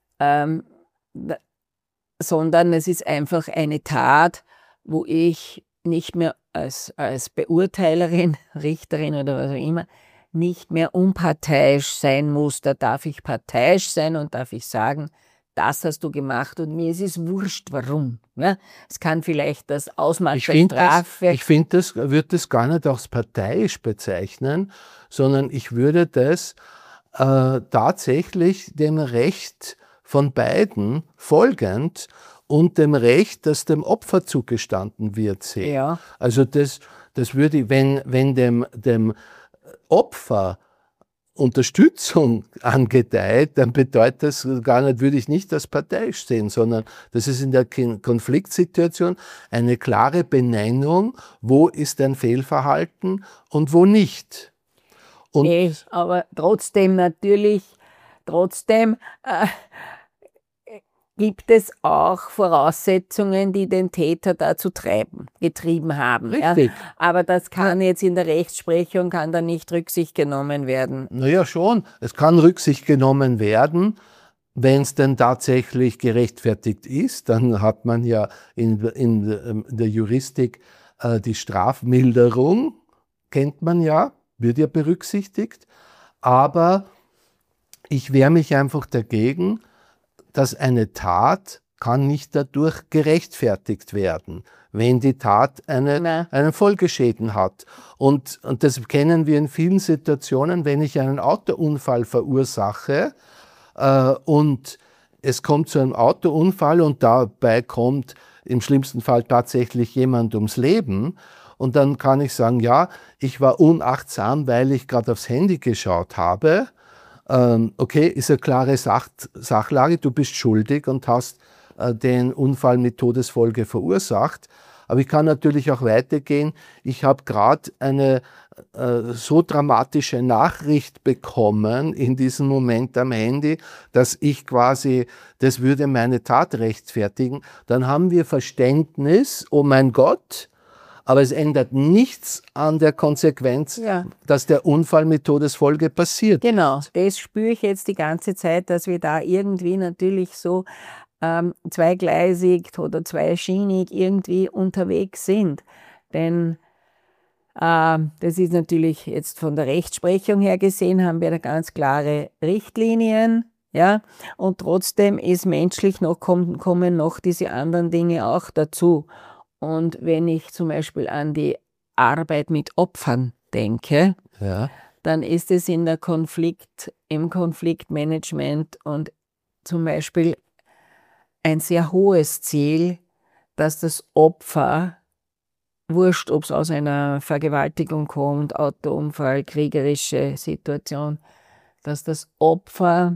es ist einfach eine Tat, wo ich nicht mehr als Beurteilerin, Richterin oder was auch immer, nicht mehr unparteiisch sein muss. Da darf ich parteiisch sein und darf ich sagen, das hast du gemacht und mir ist es wurscht, warum. Ja? Es kann vielleicht das Ausmaß Ich der finde Strafe. ich find das, würde das gar nicht als parteiisch bezeichnen, sondern ich würde das tatsächlich dem Recht von beiden folgend und dem Recht, das dem Opfer zugestanden wird, sehen. Ja. Also das würde, wenn dem Opfer Unterstützung angedeiht, dann bedeutet das gar nicht, würde ich nicht als parteiisch sehen, sondern das ist in der Konfliktsituation eine klare Benennung, wo ist ein Fehlverhalten und wo nicht. Und Aber trotzdem natürlich, trotzdem gibt es auch Voraussetzungen, die den Täter dazu getrieben haben. richtig. Ja? Aber das kann jetzt in der Rechtsprechung, kann da nicht Rücksicht genommen werden. Naja, schon. Es kann Rücksicht genommen werden, wenn es denn tatsächlich gerechtfertigt ist. Dann hat man ja in der Juristik die Strafmilderung, kennt man ja, wird ja berücksichtigt. Aber ich wehre mich einfach dagegen, dass eine Tat kann nicht dadurch gerechtfertigt werden, wenn die Tat einen Folgeschäden hat. Und das kennen wir in vielen Situationen, wenn ich einen Autounfall verursache und es kommt zu einem Autounfall und dabei kommt im schlimmsten Fall tatsächlich jemand ums Leben. Und dann kann ich sagen, ja, ich war unachtsam, weil ich gerade aufs Handy geschaut habe. Okay, ist eine klare Sachlage, du bist schuldig und hast den Unfall mit Todesfolge verursacht. Aber ich kann natürlich auch weitergehen. Ich habe gerade eine so dramatische Nachricht bekommen in diesem Moment am Handy, dass ich quasi, das würde meine Tat rechtfertigen. Dann haben wir Verständnis, oh mein Gott, aber es ändert nichts an der Konsequenz, dass der Unfall mit Todesfolge passiert. Genau, das spüre ich jetzt die ganze Zeit, dass wir da irgendwie natürlich so zweigleisig oder zweischienig irgendwie unterwegs sind. Denn das ist natürlich jetzt von der Rechtsprechung her gesehen, haben wir da ganz klare Richtlinien. Ja, und trotzdem ist menschlich kommen noch diese anderen Dinge auch dazu. Und wenn ich zum Beispiel an die Arbeit mit Opfern denke, dann ist es im Konfliktmanagement und zum Beispiel ein sehr hohes Ziel, dass das Opfer, wurscht, ob es aus einer Vergewaltigung kommt, Autounfall, kriegerische Situation, dass das Opfer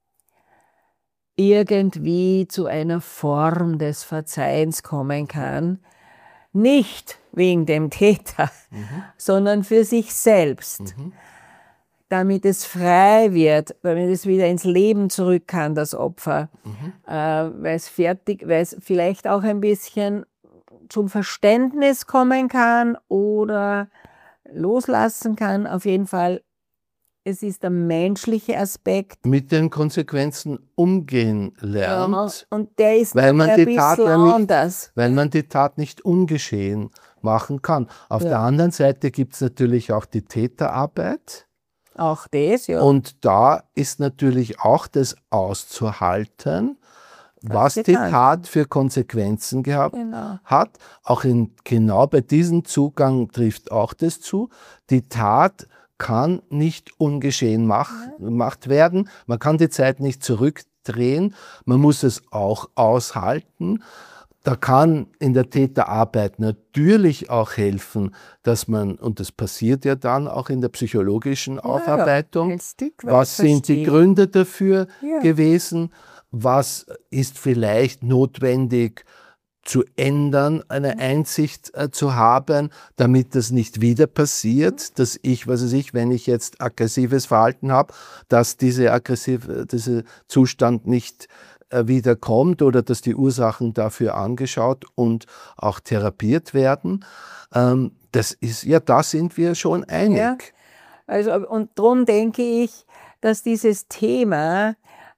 irgendwie zu einer Form des Verzeihens kommen kann, nicht wegen dem Täter, sondern für sich selbst, damit es frei wird, damit es wieder ins Leben zurück kann, das Opfer, weil es vielleicht auch ein bisschen zum Verständnis kommen kann oder loslassen kann. Auf jeden Fall, es ist der menschliche Aspekt. Mit den Konsequenzen umgehen lernt. Ja, und der ist weil man ein bisschen anders. Weil man die Tat nicht ungeschehen machen kann. Auf der anderen Seite gibt es natürlich auch die Täterarbeit. Auch das, ja. Und da ist natürlich auch das auszuhalten, was die Tat für Konsequenzen gehabt hat. Auch genau bei diesem Zugang trifft auch das zu. Die Tat kann nicht ungeschehen gemacht werden. Man kann die Zeit nicht zurückdrehen. Man muss es auch aushalten. Da kann in der Täterarbeit natürlich auch helfen, dass man, und das passiert ja dann auch in der psychologischen Aufarbeitung, was sind die Gründe dafür gewesen, was ist vielleicht notwendig zu ändern, eine Einsicht zu haben, damit das nicht wieder passiert, dass ich, wenn ich jetzt aggressives Verhalten habe, dass dieser Zustand nicht wiederkommt oder dass die Ursachen dafür angeschaut und auch therapiert werden. Das ist ja, da sind wir schon einig. Ja, also, und darum denke ich, dass dieses Thema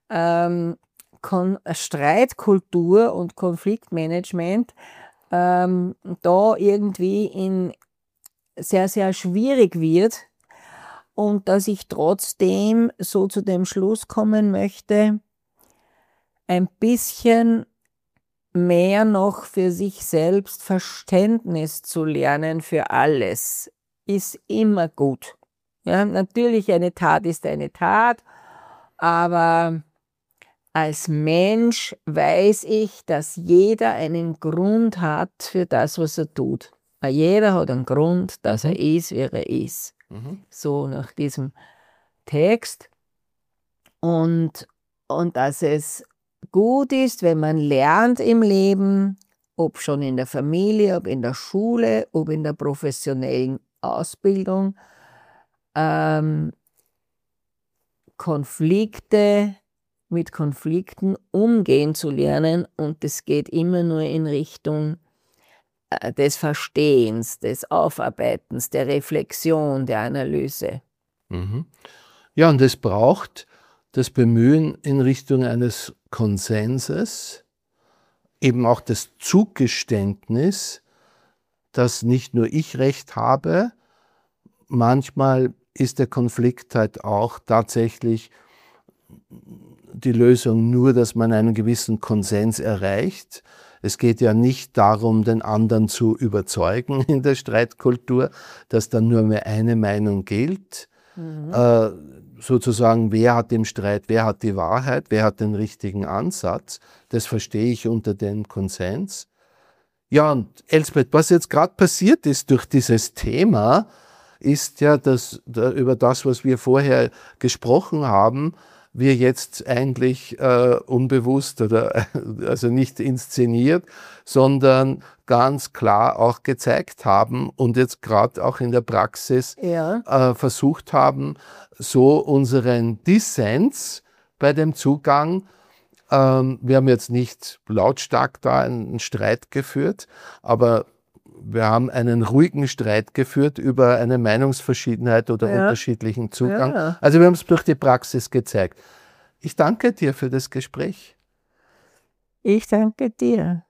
Streitkultur und Konfliktmanagement da irgendwie sehr, sehr schwierig wird und dass ich trotzdem so zu dem Schluss kommen möchte, ein bisschen mehr noch für sich selbst Verständnis zu lernen für alles, ist immer gut. Ja, natürlich, eine Tat ist eine Tat, aber als Mensch weiß ich, dass jeder einen Grund hat für das, was er tut. Weil jeder hat einen Grund, dass er ist, wie er ist. So nach diesem Text. Und dass es gut ist, wenn man lernt im Leben, ob schon in der Familie, ob in der Schule, ob in der professionellen Ausbildung, mit Konflikten umgehen zu lernen, und es geht immer nur in Richtung des Verstehens, des Aufarbeitens, der Reflexion, der Analyse. Ja, und es braucht das Bemühen in Richtung eines Konsenses, eben auch das Zugeständnis, dass nicht nur ich Recht habe, manchmal ist der Konflikt halt auch tatsächlich die Lösung nur, dass man einen gewissen Konsens erreicht. Es geht ja nicht darum, den anderen zu überzeugen in der Streitkultur, dass dann nur mehr eine Meinung gilt. Sozusagen, wer hat im Streit, wer hat die Wahrheit, wer hat den richtigen Ansatz. Das verstehe ich unter dem Konsens. Ja, und Elsbeth, was jetzt gerade passiert ist durch dieses Thema, ist ja, dass über das, was wir vorher gesprochen haben, wir jetzt eigentlich unbewusst oder also nicht inszeniert, sondern ganz klar auch gezeigt haben und jetzt gerade auch in der Praxis versucht haben, so unseren Dissens bei dem Zugang, wir haben jetzt nicht lautstark da einen Streit geführt, aber wir haben einen ruhigen Streit geführt über eine Meinungsverschiedenheit oder unterschiedlichen Zugang. Ja. Also wir haben es durch die Praxis gezeigt. Ich danke dir für das Gespräch. Ich danke dir.